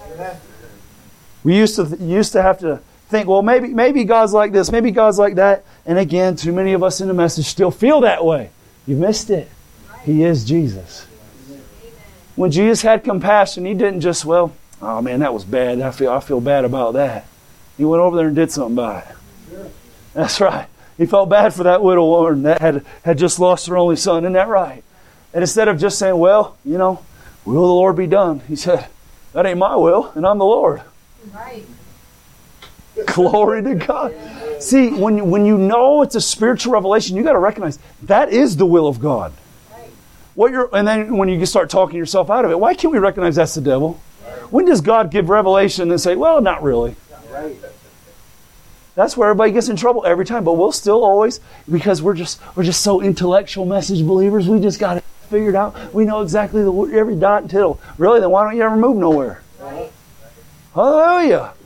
Speaker 3: We used to have to think, well, maybe God's like this, maybe God's like that. And again, too many of us in the message still feel that way. You missed it. He is Jesus. When Jesus had compassion, He didn't just, oh man, that was bad. I feel bad about that. He went over there and did something about it. That's right. He felt bad for that widow woman that had just lost her only son. Isn't that right? And instead of just saying, will the Lord be done? He said, that ain't my will, and I'm the Lord.
Speaker 4: Right.
Speaker 3: Glory to God. See, when you know it's a spiritual revelation, you got to recognize that is the will of God. And then when you start talking yourself out of it, why can't we recognize that's the devil? When does God give revelation and say, well, not really? That's where everybody gets in trouble every time. But we'll still always, because we're just so intellectual message believers, we just got it figured out. We know exactly every dot and tittle. Really? Then why don't you ever move nowhere? Right. Hallelujah.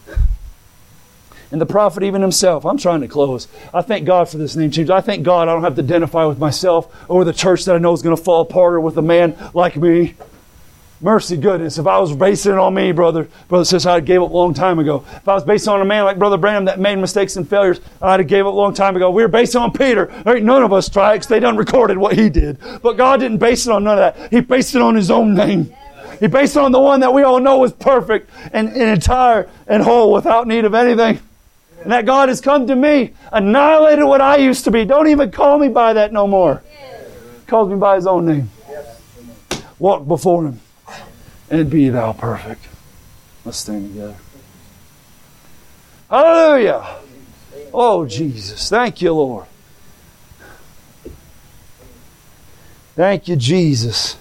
Speaker 3: And the prophet even himself. I'm trying to close. I thank God for this name change. I thank God I don't have to identify with myself or the church that I know is going to fall apart or with a man like me. Mercy, goodness. If I was basing it on me, brother, sister, I gave up a long time ago. If I was based on a man like Brother Branham that made mistakes and failures, I'd have gave up a long time ago. We were based on Peter. There ain't none of us tried because they done recorded what he did. But God didn't base it on none of that. He based it on His own name. He based it on the one that we all know was perfect and entire and whole without need of anything. And that God has come to me, annihilated what I used to be. Don't even call me by that no more. He calls me by His own name. Walk before Him. And be thou perfect. Let's stand together. Hallelujah. Oh, Jesus. Thank you, Lord. Thank you, Jesus.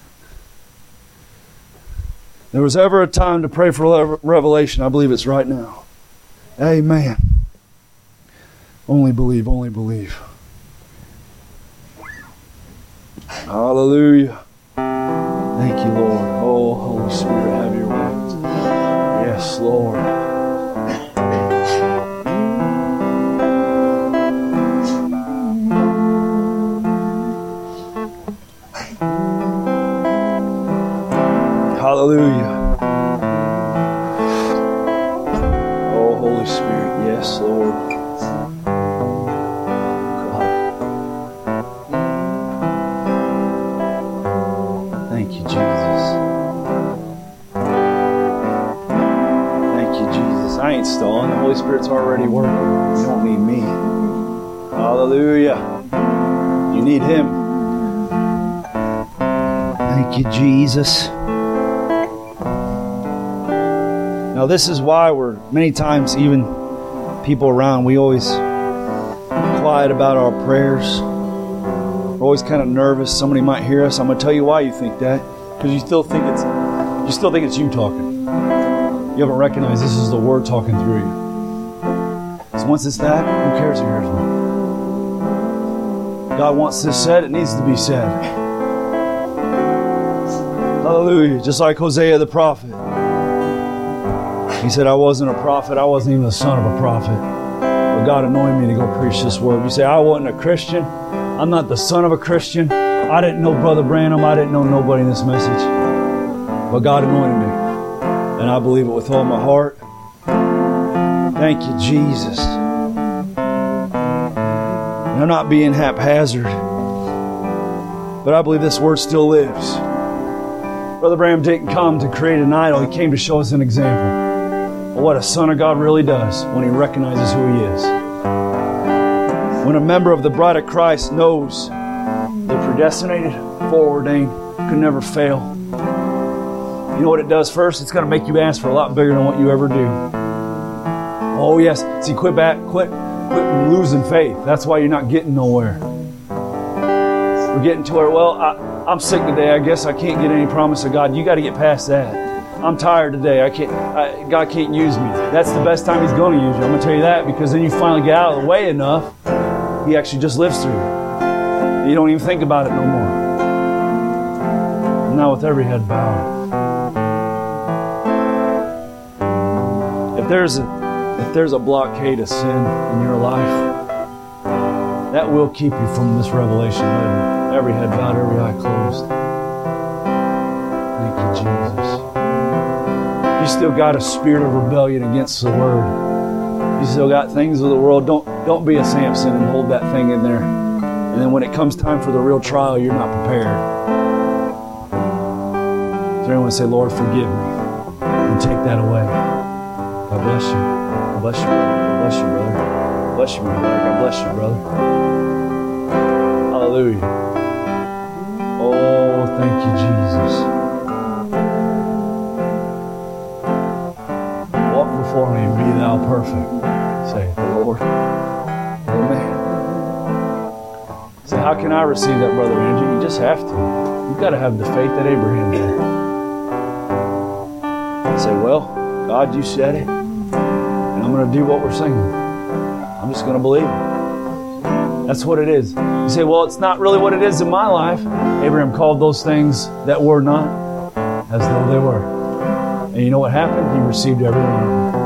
Speaker 3: There was ever a time to pray for revelation. I believe it's right now. Amen. Only believe, only believe. Hallelujah. Thank you, Lord. Oh, Holy Spirit, have your way. Yes, Lord. Hallelujah. Oh, Holy Spirit, yes, Lord. Thank you, Jesus. Thank you, Jesus. I ain't stalling. The Holy Spirit's already working. You don't need me. Hallelujah. You need Him. Thank you, Jesus. Now, this is why we're many times, even people around, we always quiet about our prayers. We're always kind of nervous. Somebody might hear us. I'm going to tell you why you think that. Because you still think it's you talking. You haven't recognized this is the Word talking through you. So once it's that, who cares who hears me? God wants this said. It needs to be said. Hallelujah. Just like Hosea the prophet. He said, I wasn't a prophet. I wasn't even the son of a prophet. But God anointed me to go preach this word. You say, I wasn't a Christian. I'm not the son of a Christian. I didn't know Brother Branham. I didn't know nobody in this message. But God anointed me. And I believe it with all my heart. Thank you, Jesus. And I'm not being haphazard. But I believe this word still lives. Brother Branham didn't come to create an idol. He came to show us an example of what a son of God really does when he recognizes who he is. When a member of the bride of Christ knows they're predestinated, foreordained, could never fail. You know what it does first? It's going to make you ask for a lot bigger than what you ever do. Oh yes. See, quit quit losing faith. That's why you're not getting nowhere. We're getting to where, well, I'm sick today. I guess I can't get any promise of God. You got to get past that. I'm tired today. God can't use me. That's the best time He's going to use you. I'm going to tell you that, because then you finally get out of the way enough, He actually just lives through you. You don't even think about it no more. Now with every head bowed. If there's a blockade of sin in your life, that will keep you from this revelation. Every head bowed, every eye closed. Thank you, Jesus. You still got a spirit of rebellion against the Word. You still got things of the world. Don't be a Samson and hold that thing in there. And then when it comes time for the real trial, you're not prepared. Does anyone say, Lord, forgive me, and take that away? God bless you. God bless you, brother. God bless you, brother. God bless you, brother. God bless you, brother. Hallelujah. Oh, thank you, Jesus. Walk before me and be thou perfect, saith the Lord. Amen. Say, how can I receive that, Brother Andrew? You just have to. You've got to have the faith that Abraham did. Say, well, God, you said it, and I'm going to do what we're singing. I'm just going to believe it. That's what it is. You say, well, it's not really what it is in my life. Abraham called those things that were not as though they were. And you know what happened? He received every one of them.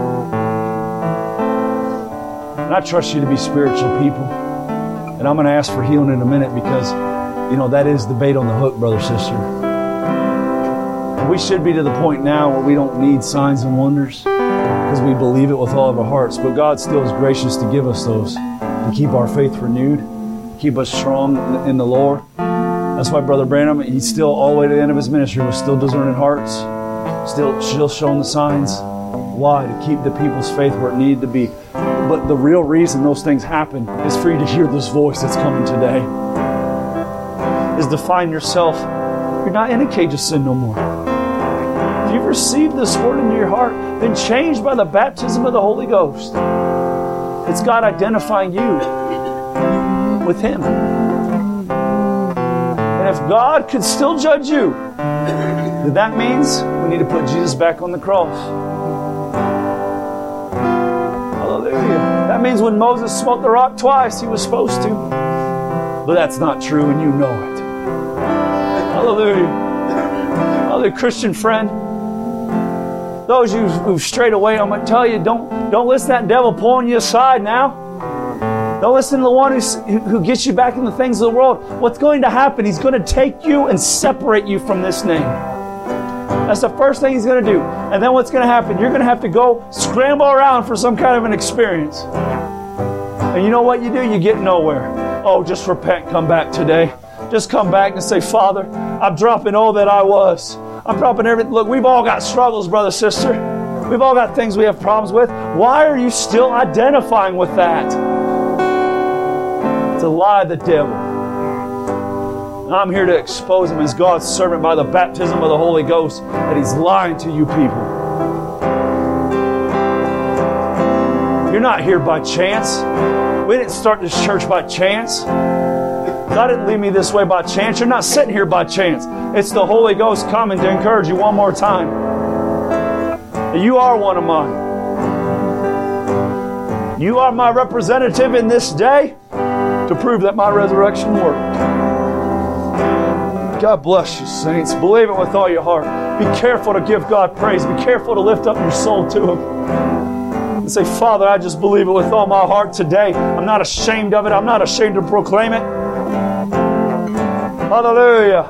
Speaker 3: And I trust you to be spiritual people. And I'm going to ask for healing in a minute, because, that is the bait on the hook, brother, sister. We should be to the point now where we don't need signs and wonders, because we believe it with all of our hearts. But God still is gracious to give us those, to keep our faith renewed, keep us strong in the Lord. That's why Brother Branham, he's still all the way to the end of his ministry, was still discerning hearts, still showing the signs. Why? To keep the people's faith where it needed to be. But the real reason those things happen is for you to hear this voice that's coming today. Is to find yourself, you're not in a cage of sin no more. If you've received this word into your heart, been changed by the baptism of the Holy Ghost, it's God identifying you with Him. And if God could still judge you, then that means we need to put Jesus back on the cross. Hallelujah. That means when Moses smote the rock twice, he was supposed to. But that's not true, and you know it. Hallelujah. Hallelujah, Christian friend. Those of you who've strayed away, I'm going to tell you, don't listen to that devil pulling you aside now. Don't listen to the one who gets you back in the things of the world. What's going to happen, he's going to take you and separate you from this name. That's the first thing he's going to do. And then what's going to happen? You're going to have to go scramble around for some kind of an experience. And you know what you do? You get nowhere. Oh, just repent, come back today. Just come back and say, Father, I'm dropping all that I was. I'm dropping everything. Look, we've all got struggles, brother, sister. We've all got things we have problems with. Why are you still identifying with that? It's a lie of the devil. And I'm here to expose him as God's servant by the baptism of the Holy Ghost, that he's lying to you people. You're not here by chance. We didn't start this church by chance. God didn't lead me this way by chance. You're not sitting here by chance. It's the Holy Ghost coming to encourage you one more time. You are one of mine. You are my representative in this day to prove that my resurrection worked. God bless you, saints. Believe it with all your heart. Be careful to give God praise. Be careful to lift up your soul to Him. And say, Father, I just believe it with all my heart today. I'm not ashamed of it. I'm not ashamed to proclaim it. Hallelujah.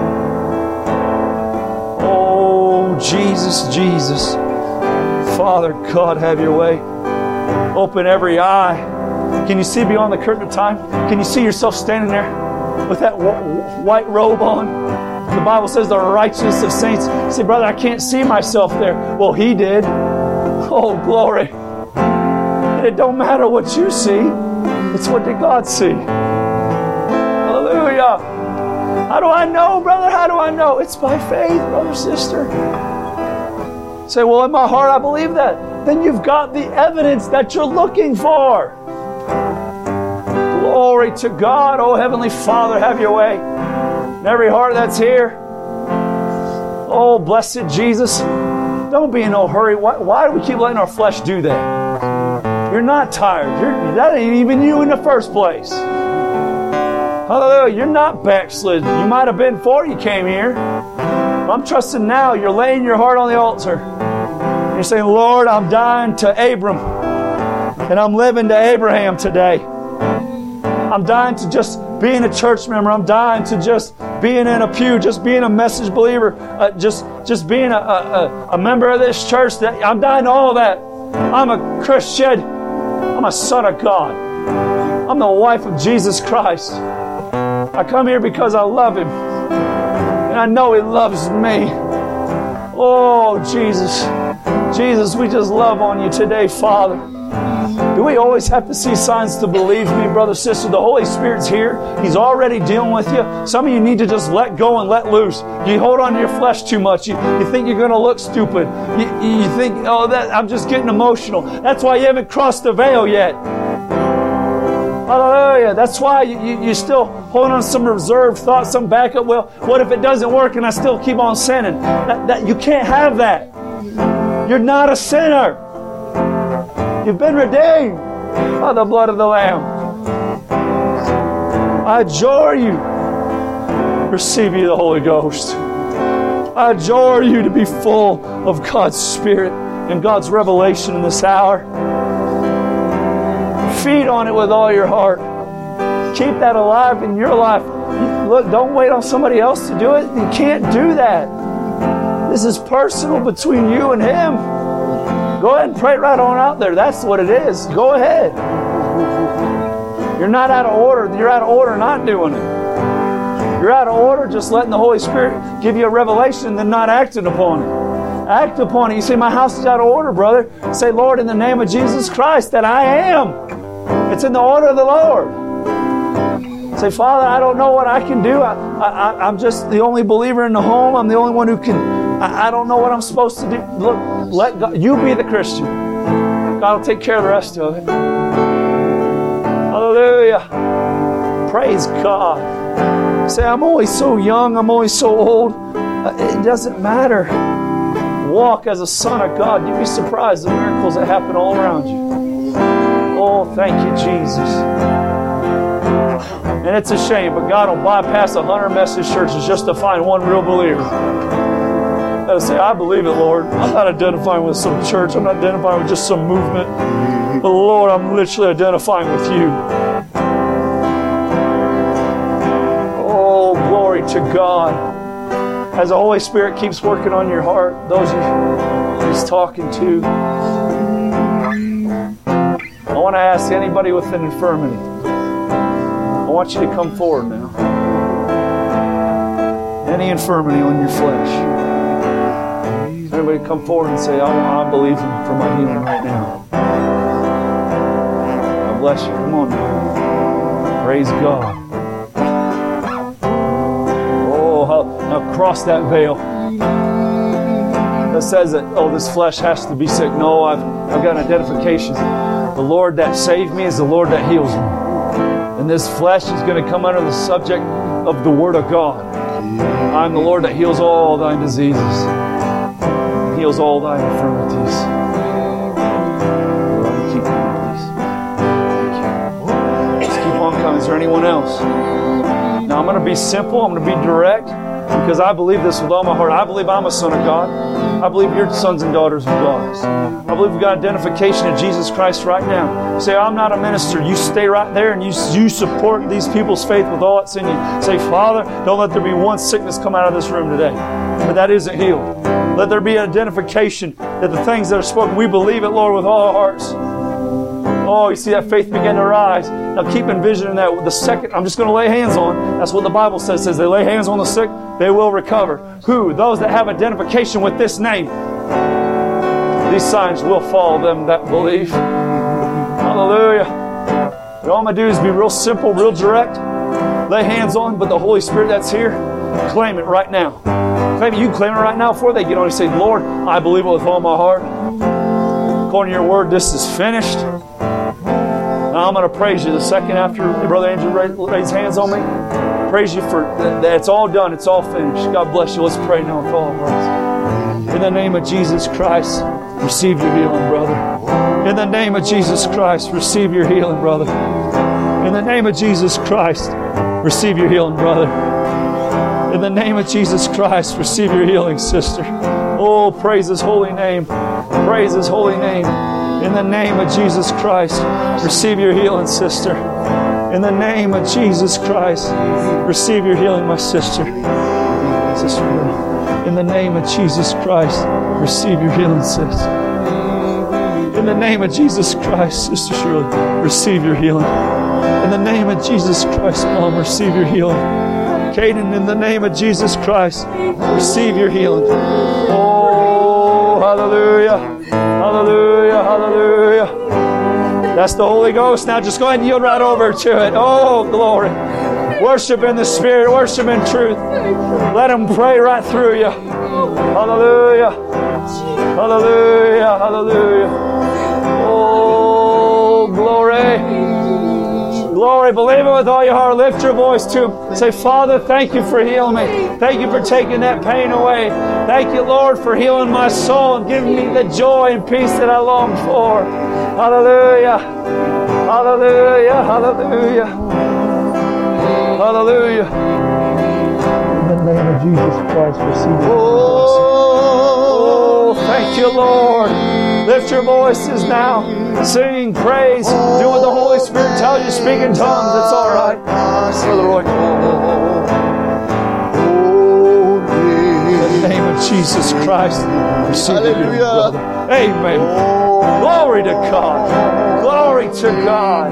Speaker 3: Oh, Jesus, Jesus. Father, God, have your way. Open every eye. Can you see beyond the curtain of time? Can you see yourself standing there with that white robe on? The Bible says the righteousness of saints. You say, brother, I can't see myself there. Well, He did. Oh, glory. And it don't matter what you see. It's what did God see. Hallelujah. How do I know, brother? How do I know? It's by faith, brother, sister. Say, well, in my heart I believe that. Then you've got the evidence that you're looking for. Glory to God. Oh, Heavenly Father, have your way. In every heart that's here. Oh, blessed Jesus. Don't be in no hurry. Why do we keep letting our flesh do that? You're not tired. That ain't even you in the first place. Hallelujah. You're not backslid. You might have been before you came here. I'm trusting now you're laying your heart on the altar. You're saying, Lord, I'm dying to Abram. And I'm living to Abraham today. I'm dying to just being a church member. I'm dying to just being in a pew, just being a message believer, just being a member of this church. I'm dying to all that. I'm a Christian. I'm a son of God. I'm the wife of Jesus Christ. I come here because I love Him. And I know He loves me. Oh, Jesus. Jesus, we just love on You today, Father. Do we always have to see signs to believe me, brother, sister? The Holy Spirit's here. He's already dealing with you. Some of you need to just let go and let loose. You hold on to your flesh too much. You think you're going to look stupid. You think, oh, I'm just getting emotional. That's why you haven't crossed the veil yet. Hallelujah. That's why you're still holding on to some reserved thoughts, some backup. Well, what if it doesn't work and I still keep on sinning? You can't have that. You're not a sinner. You've been redeemed by the blood of the Lamb. I adjure you. Receive you the Holy Ghost. I adjure you to be full of God's Spirit and God's revelation in this hour. Feed on it with all your heart. Keep that alive in your life. Look, don't wait on somebody else to do it. You can't do that. This is personal between you and Him. Go ahead and pray right on out there. That's what it is. Go ahead. You're not out of order. You're out of order not doing it. You're out of order just letting the Holy Spirit give you a revelation and then not acting upon it. Act upon it. You say, my house is out of order, brother. Say, Lord, in the name of Jesus Christ, that I am. It's in the order of the Lord. Say, Father, I don't know what I can do. I'm just the only believer in the home. I'm the only one who can... I don't know what I'm supposed to do. Look, let God, you be the Christian. God will take care of the rest of it. Hallelujah. Praise God. Say, I'm always so young. I'm always so old. It doesn't matter. Walk as a son of God. You'd be surprised the miracles that happen all around you. Oh, thank you, Jesus. And it's a shame, but God will bypass 100 message churches just to find one real believer. I say, I believe it, Lord. I'm not identifying with some church. I'm not identifying with just some movement. But Lord, I'm literally identifying with You. Oh, glory to God. As the Holy Spirit keeps working on your heart, those He's talking to. I want to ask anybody with an infirmity. I want you to come forward now. Any infirmity on your flesh. Everybody come forward and say, I believe Him for my healing right now. God bless you. Come on now. Praise God. Oh, now cross that veil. That says that, this flesh has to be sick. No, I've got an identification. The Lord that saved me is the Lord that heals me. And this flesh is going to come under the subject of the Word of God. I'm the Lord that heals all thy diseases. Heals all thy infirmities. Lord, keep going, please. Thank you. Just keep on coming. Is there anyone else? Now I'm going to be simple. I'm going to be direct because I believe this with all my heart. I believe I'm a son of God. I believe you're sons and daughters of God. I believe we've got identification of Jesus Christ right now. Say, I'm not a minister. You stay right there and you support these people's faith with all that's in you. Say, Father, don't let there be one sickness come out of this room today. But that isn't healed. Let there be identification that the things that are spoken, we believe it, Lord, with all our hearts. Oh, you see that faith begin to rise. Now keep envisioning that the second I'm just going to lay hands on. That's what the Bible says. They lay hands on the sick, they will recover. Who? Those that have identification with this name. These signs will follow them that believe. Hallelujah. And all I'm going to do is be real simple, real direct. Lay hands on, but the Holy Spirit that's here, claim it right now. Claim it. You can claim it right now before they get on. You say, Lord, I believe it with all my heart. According to your word, this is finished. Now I'm I'm going to praise you the second after Brother Andrew raised hands on me. Praise you for that. It's all done. It's all finished. God bless you. Let's pray now with all of us. In the name of Jesus Christ, receive your healing, brother. In the name of Jesus Christ, receive your healing, brother. In the name of Jesus Christ, receive your healing, brother. In the name of Jesus Christ, receive your healing, sister. Oh, praise His holy name. Praise His holy name. In the name of Jesus Christ, receive your healing, sister. In the name of Jesus Christ, receive your healing, my sister. Sister, in the name of Jesus Christ, receive your healing, sis. In the name of Jesus Christ, Sister Shirley, receive your healing. In the name of Jesus Christ, Mom, receive your healing. Caden, in the name of Jesus Christ, receive your healing. Oh, hallelujah, hallelujah, hallelujah. That's the Holy Ghost. Now just go ahead and yield right over to it. Oh, glory. Worship in the Spirit. Worship in truth. Let Him pray right through you. Hallelujah. Hallelujah. Hallelujah. Oh, glory. Glory. Believe it with all your heart. Lift your voice to Him. Say, Father, thank you for healing me. Thank you for taking that pain away. Thank you, Lord, for healing my soul and giving me the joy and peace that I long for. Hallelujah. Hallelujah. Hallelujah. Hallelujah. In the name of Jesus Christ, receive it. Oh, thank you, Lord. Lift your voices now. Sing, praise. Do what the Holy Spirit tells you. Speak in tongues. It's all right. Brother Roy. In the name of Jesus Christ, receive it, brother. Amen. Glory to God. Glory to God.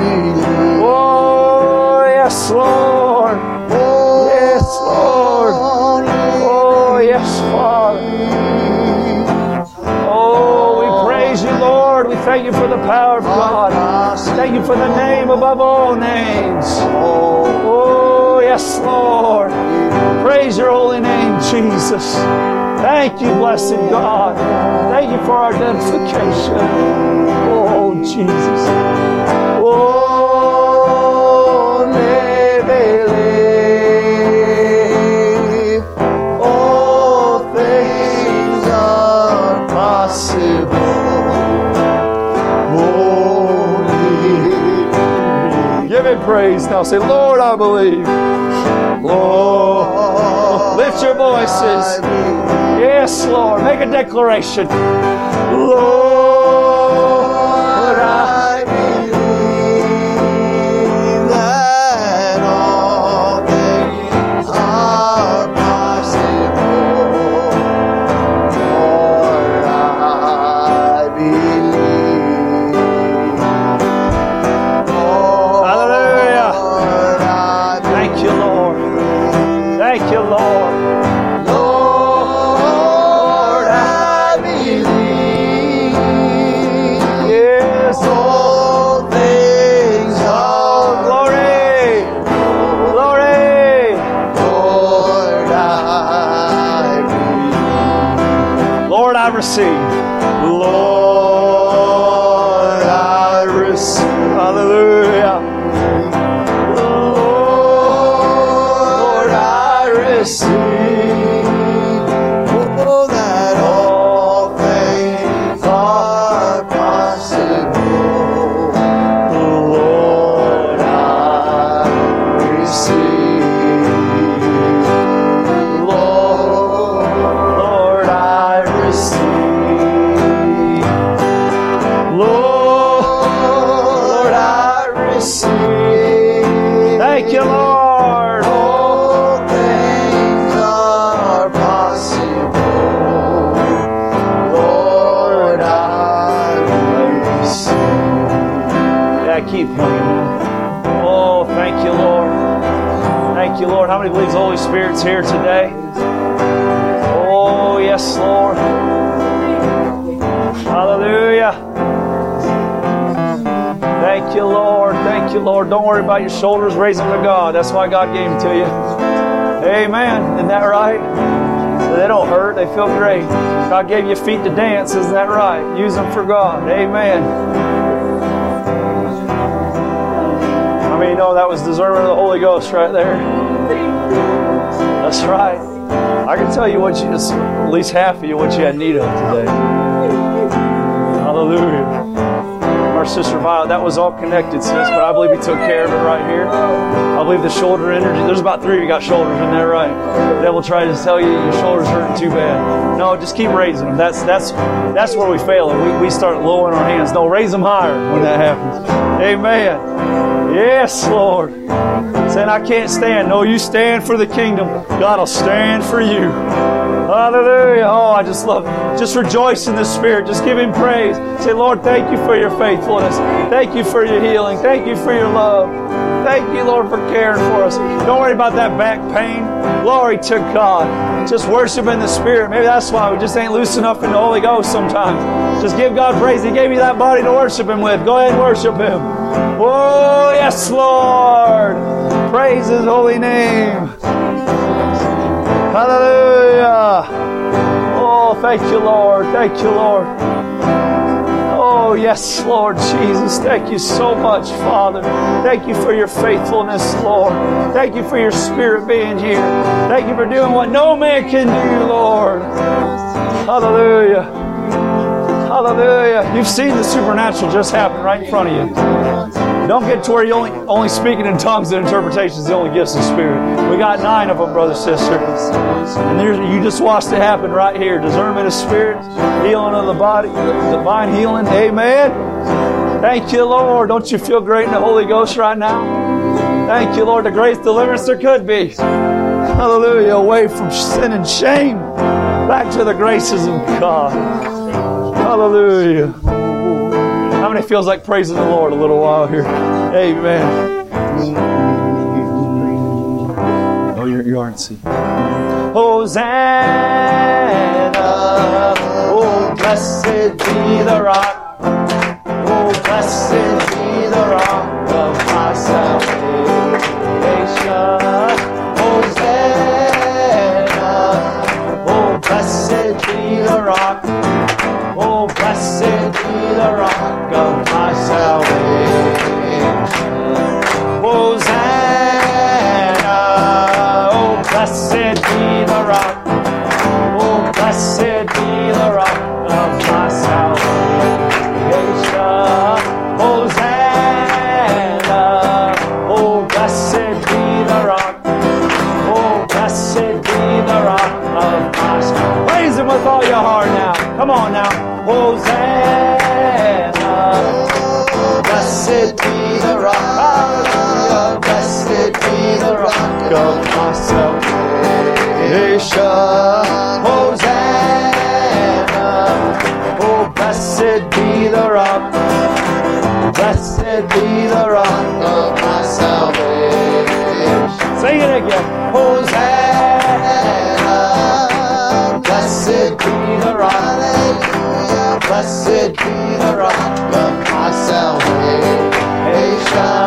Speaker 3: Oh, yes, Lord. Yes, Lord. Oh, yes, Father. Oh, we praise you, Lord. We thank you for the power of God. Thank you for the name above all names. Oh, yes, Lord. Praise your holy name, Jesus. Thank you, blessed God. Thank you for our identification. Oh, Jesus. Oh, believe. All things are possible. Oh, give Him praise now. Say, Lord, I believe. Lord, lift your voices. Yes, Lord. Make a declaration. Lord, I believe that all things are possible. Lord, I believe. Hallelujah. Thank you, Lord. Thank you, Lord. Receive. Lord, I receive. Hallelujah. Lord, I receive. Oh, that all things are possible. Lord, I receive. Lord, I receive. Thank you, Lord. All things are possible. Lord, I receive. Yeah, keep hugging. Oh, thank you, Lord. Thank you, Lord. How many believes the Holy Spirit's here today? Oh, yes, Lord. Hallelujah. Thank you, Lord. Thank you, Lord. Don't worry about your shoulders. Raise them to God. That's why God gave them to you. Amen. Isn't that right? They don't hurt. They feel great. God gave you feet to dance. Isn't that right? Use them for God. Amen. know that was discernment of the Holy Ghost right there? That's right. I can tell you what you just, at least half of you, what you had need of today. Hallelujah. Our sister Violet, that was all connected, sis, but I believe He took care of it right here. I believe the shoulder energy, there's about 3 of you got shoulders in there, right? The devil tried to tell you your shoulders hurting too bad. No, just keep raising them. That's where we fail. We start lowering our hands. No, raise them higher when that happens. Amen. Yes, Lord. Saying, I can't stand. No, you stand for the kingdom. God will stand for you. Hallelujah. Oh, I just love it. Just rejoice in the Spirit. Just give Him praise. Say, Lord, thank you for your faithfulness. Thank you for your healing. Thank you for your love. Thank you, Lord, for caring for us. Don't worry about that back pain. Glory to God. Just worship in the Spirit. Maybe that's why we just ain't loose enough in the Holy Ghost sometimes. Just give God praise. He gave you that body to worship Him with. Go ahead and worship Him. Oh, yes, Lord. Praise His holy name. Hallelujah. Oh, thank you, Lord. Thank you, Lord. Oh, yes, Lord Jesus. Thank you so much, Father. Thank you for your faithfulness, Lord. Thank you for your Spirit being here. Thank you for doing what no man can do, Lord. Hallelujah. Hallelujah. You've seen the supernatural just happen right in front of you. Don't get to where you're only speaking in tongues and interpretations, the only gifts of Spirit. We got 9 of them, brother, sister. And you just watched it happen right here. Discernment of Spirit, healing of the body, divine healing. Amen. Thank you, Lord. Don't you feel great in the Holy Ghost right now? Thank you, Lord. The greatest deliverance there could be. Hallelujah. Away from sin and shame. Back to the graces of God. Hallelujah. How many feels like praising the Lord a little while here? Amen. Oh, you aren't seeing. Hosanna. Oh, blessed be the rock. Oh, blessed be the rock of my salvation. Hosanna. Oh, blessed be the rock. Oh, blessed be the rock of my salvation. Hosanna. Oh, blessed be the rock. Oh, blessed be the rock of my salvation. Hosanna. Oh, blessed be the rock. Oh, blessed be the rock of my salvation. Praise Him with all your heart now. Come on now. Hosanna. Blessed be the rock. Hallelujah. Blessed be the rock of my salvation. Hosanna. Oh, blessed be the rock. Blessed be the rock of my salvation. Sing it again. Hosanna. Blessed be the rock. Blessed be the rock of my salvation.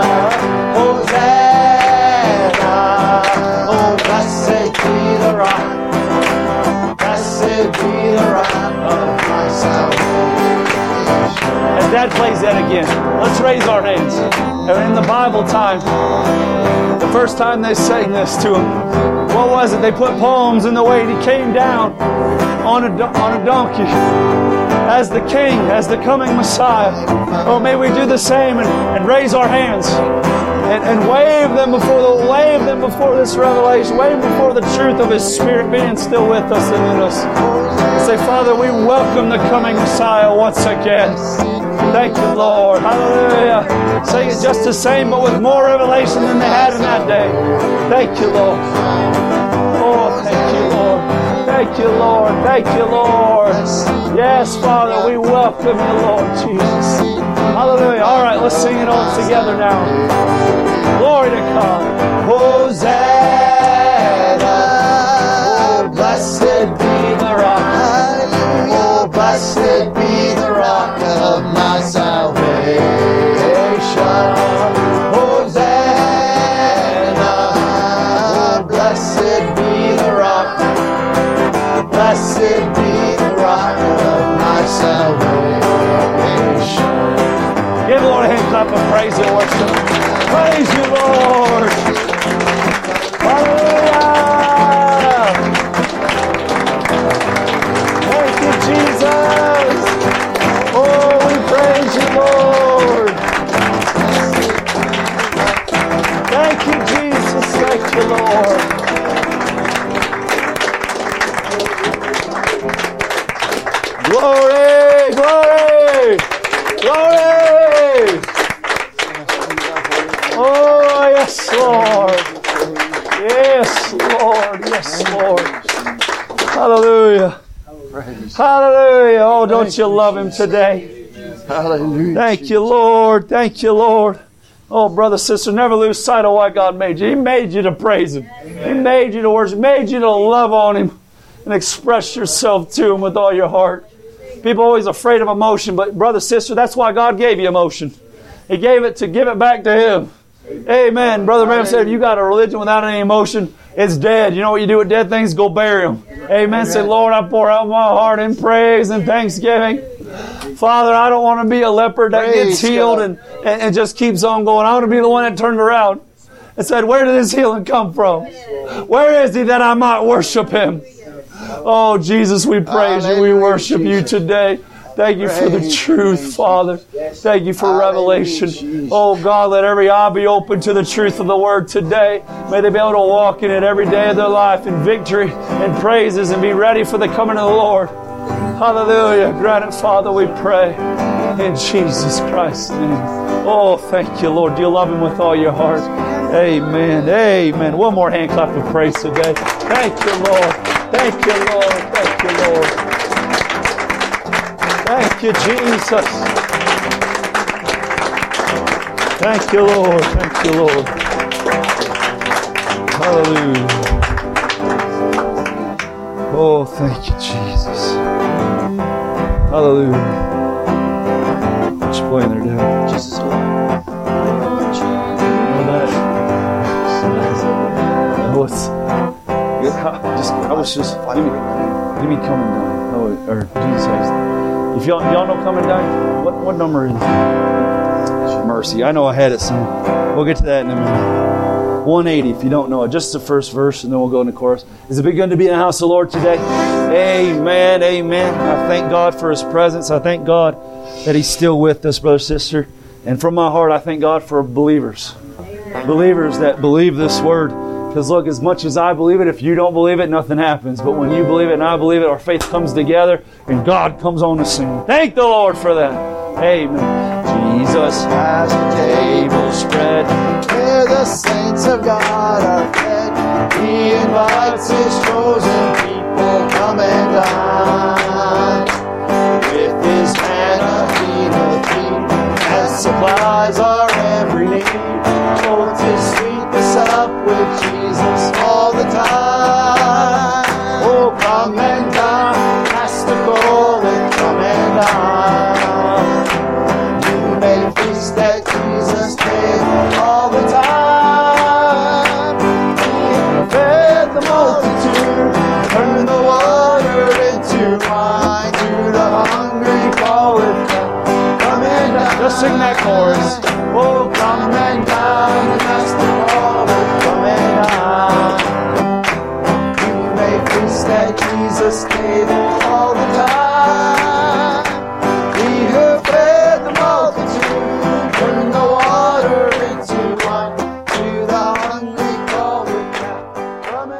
Speaker 3: Hosanna. Oh, blessed be the rock. Blessed be the rock of my salvation. As Dad plays that again, let's raise our hands. And in the Bible time, the first time they sang this to Him, what was it? They put palms in the way He came down on a donkey. As the King, as the coming Messiah. Oh, may we do the same and raise our hands and wave them before this revelation, wave before the truth of His Spirit being still with us and in us. Say, Father, we welcome the coming Messiah once again. Thank you, Lord. Hallelujah. Say it just the same, but with more revelation than they had in that day. Thank you, Lord. Oh, thank you, Lord. Thank you, Lord. Thank you, Lord. Yes, Father, we welcome you, Lord Jesus. Hallelujah. All right, let's sing it all together now. Glory to God. Hosanna. Oh, blessed be the rock. Oh, blessed be the rock of my salvation. Hosanna. Oh, blessed be the rock. Blessed be the rock of my salvation. Give the Lord a hand clap of praise and worship. Praise you, Lord. Hallelujah. Thank you, Jesus. Oh, we praise you, Lord. Thank you, Jesus. Thank you, Lord. Glory, glory, glory. Oh, yes, Lord. Yes, Lord. Yes, Lord. Hallelujah. Hallelujah. Oh, don't you love Him today?
Speaker 2: Hallelujah.
Speaker 3: Thank you, Lord. Thank you, Lord. Oh, brother, sister, never lose sight of why God made you. He made you to praise Him. He made you to worship. He made you to love on Him and express yourself to Him with all your heart. People are always afraid of emotion, but brother, sister, that's why God gave you emotion. He gave it to give it back to Him. Amen. Brother Branham said, if you got a religion without any emotion, it's dead. You know what you do with dead things? Go bury them. Amen. Say, Lord, I pour out my heart in praise and thanksgiving. Father, I don't want to be a leper that gets healed and just keeps on going. I want to be the one that turned around and said, where did this healing come from? Where is He that I might worship Him? Oh, Jesus, we praise you. We worship you today. Thank you for the truth, Father. Thank you for revelation. Oh, God, let every eye be open to the truth of the Word today. May they be able to walk in it every day of their life in victory and praises and be ready for the coming of the Lord. Hallelujah. Grant it, Father, we pray. In Jesus Christ's name. Oh, thank you, Lord. Do you love Him with all your heart? Amen. Amen. One more hand clap of praise today. Thank you, Lord. Thank you, Lord. Thank you, Lord. Thank you, Jesus. Thank you, Lord. Thank you, Lord. Hallelujah. Oh, thank you, Jesus. Hallelujah. What you playing there, Dad? Jesus. I was just give me coming down. Oh, or Jesus. If y'all know coming down, what number is it? Mercy. I know I had it somewhere. We'll get to that in a minute. 180 if you don't know it. Just the first verse and then we'll go into the chorus. Is it been good to be in the house of the Lord today? Amen. Amen. I thank God for His presence. I thank God that He's still with us, brother, sister. And from my heart, I thank God for believers. Believers that believe this word. Because look, as much as I believe it, if you don't believe it, nothing happens. But when you believe it and I believe it, our faith comes together and God comes on the scene. Thank the Lord for that. Amen. Jesus has the table spread
Speaker 2: Where the saints of God are fed. He invites His chosen people, come and dine. With His manna He will feed, and supplies our every need. Holds His sweetness up with Jesus all the time. Oh, come and dine, cast the goal and come and dine. You may feast at Jesus' table all the time. He fed the multitude, turned the water into wine. To the hungry calleth, come and dine.
Speaker 3: Just sing that chorus.
Speaker 2: Oh, come and dine, and that's the call. Come and dine. You may feast at Jesus' table all the time.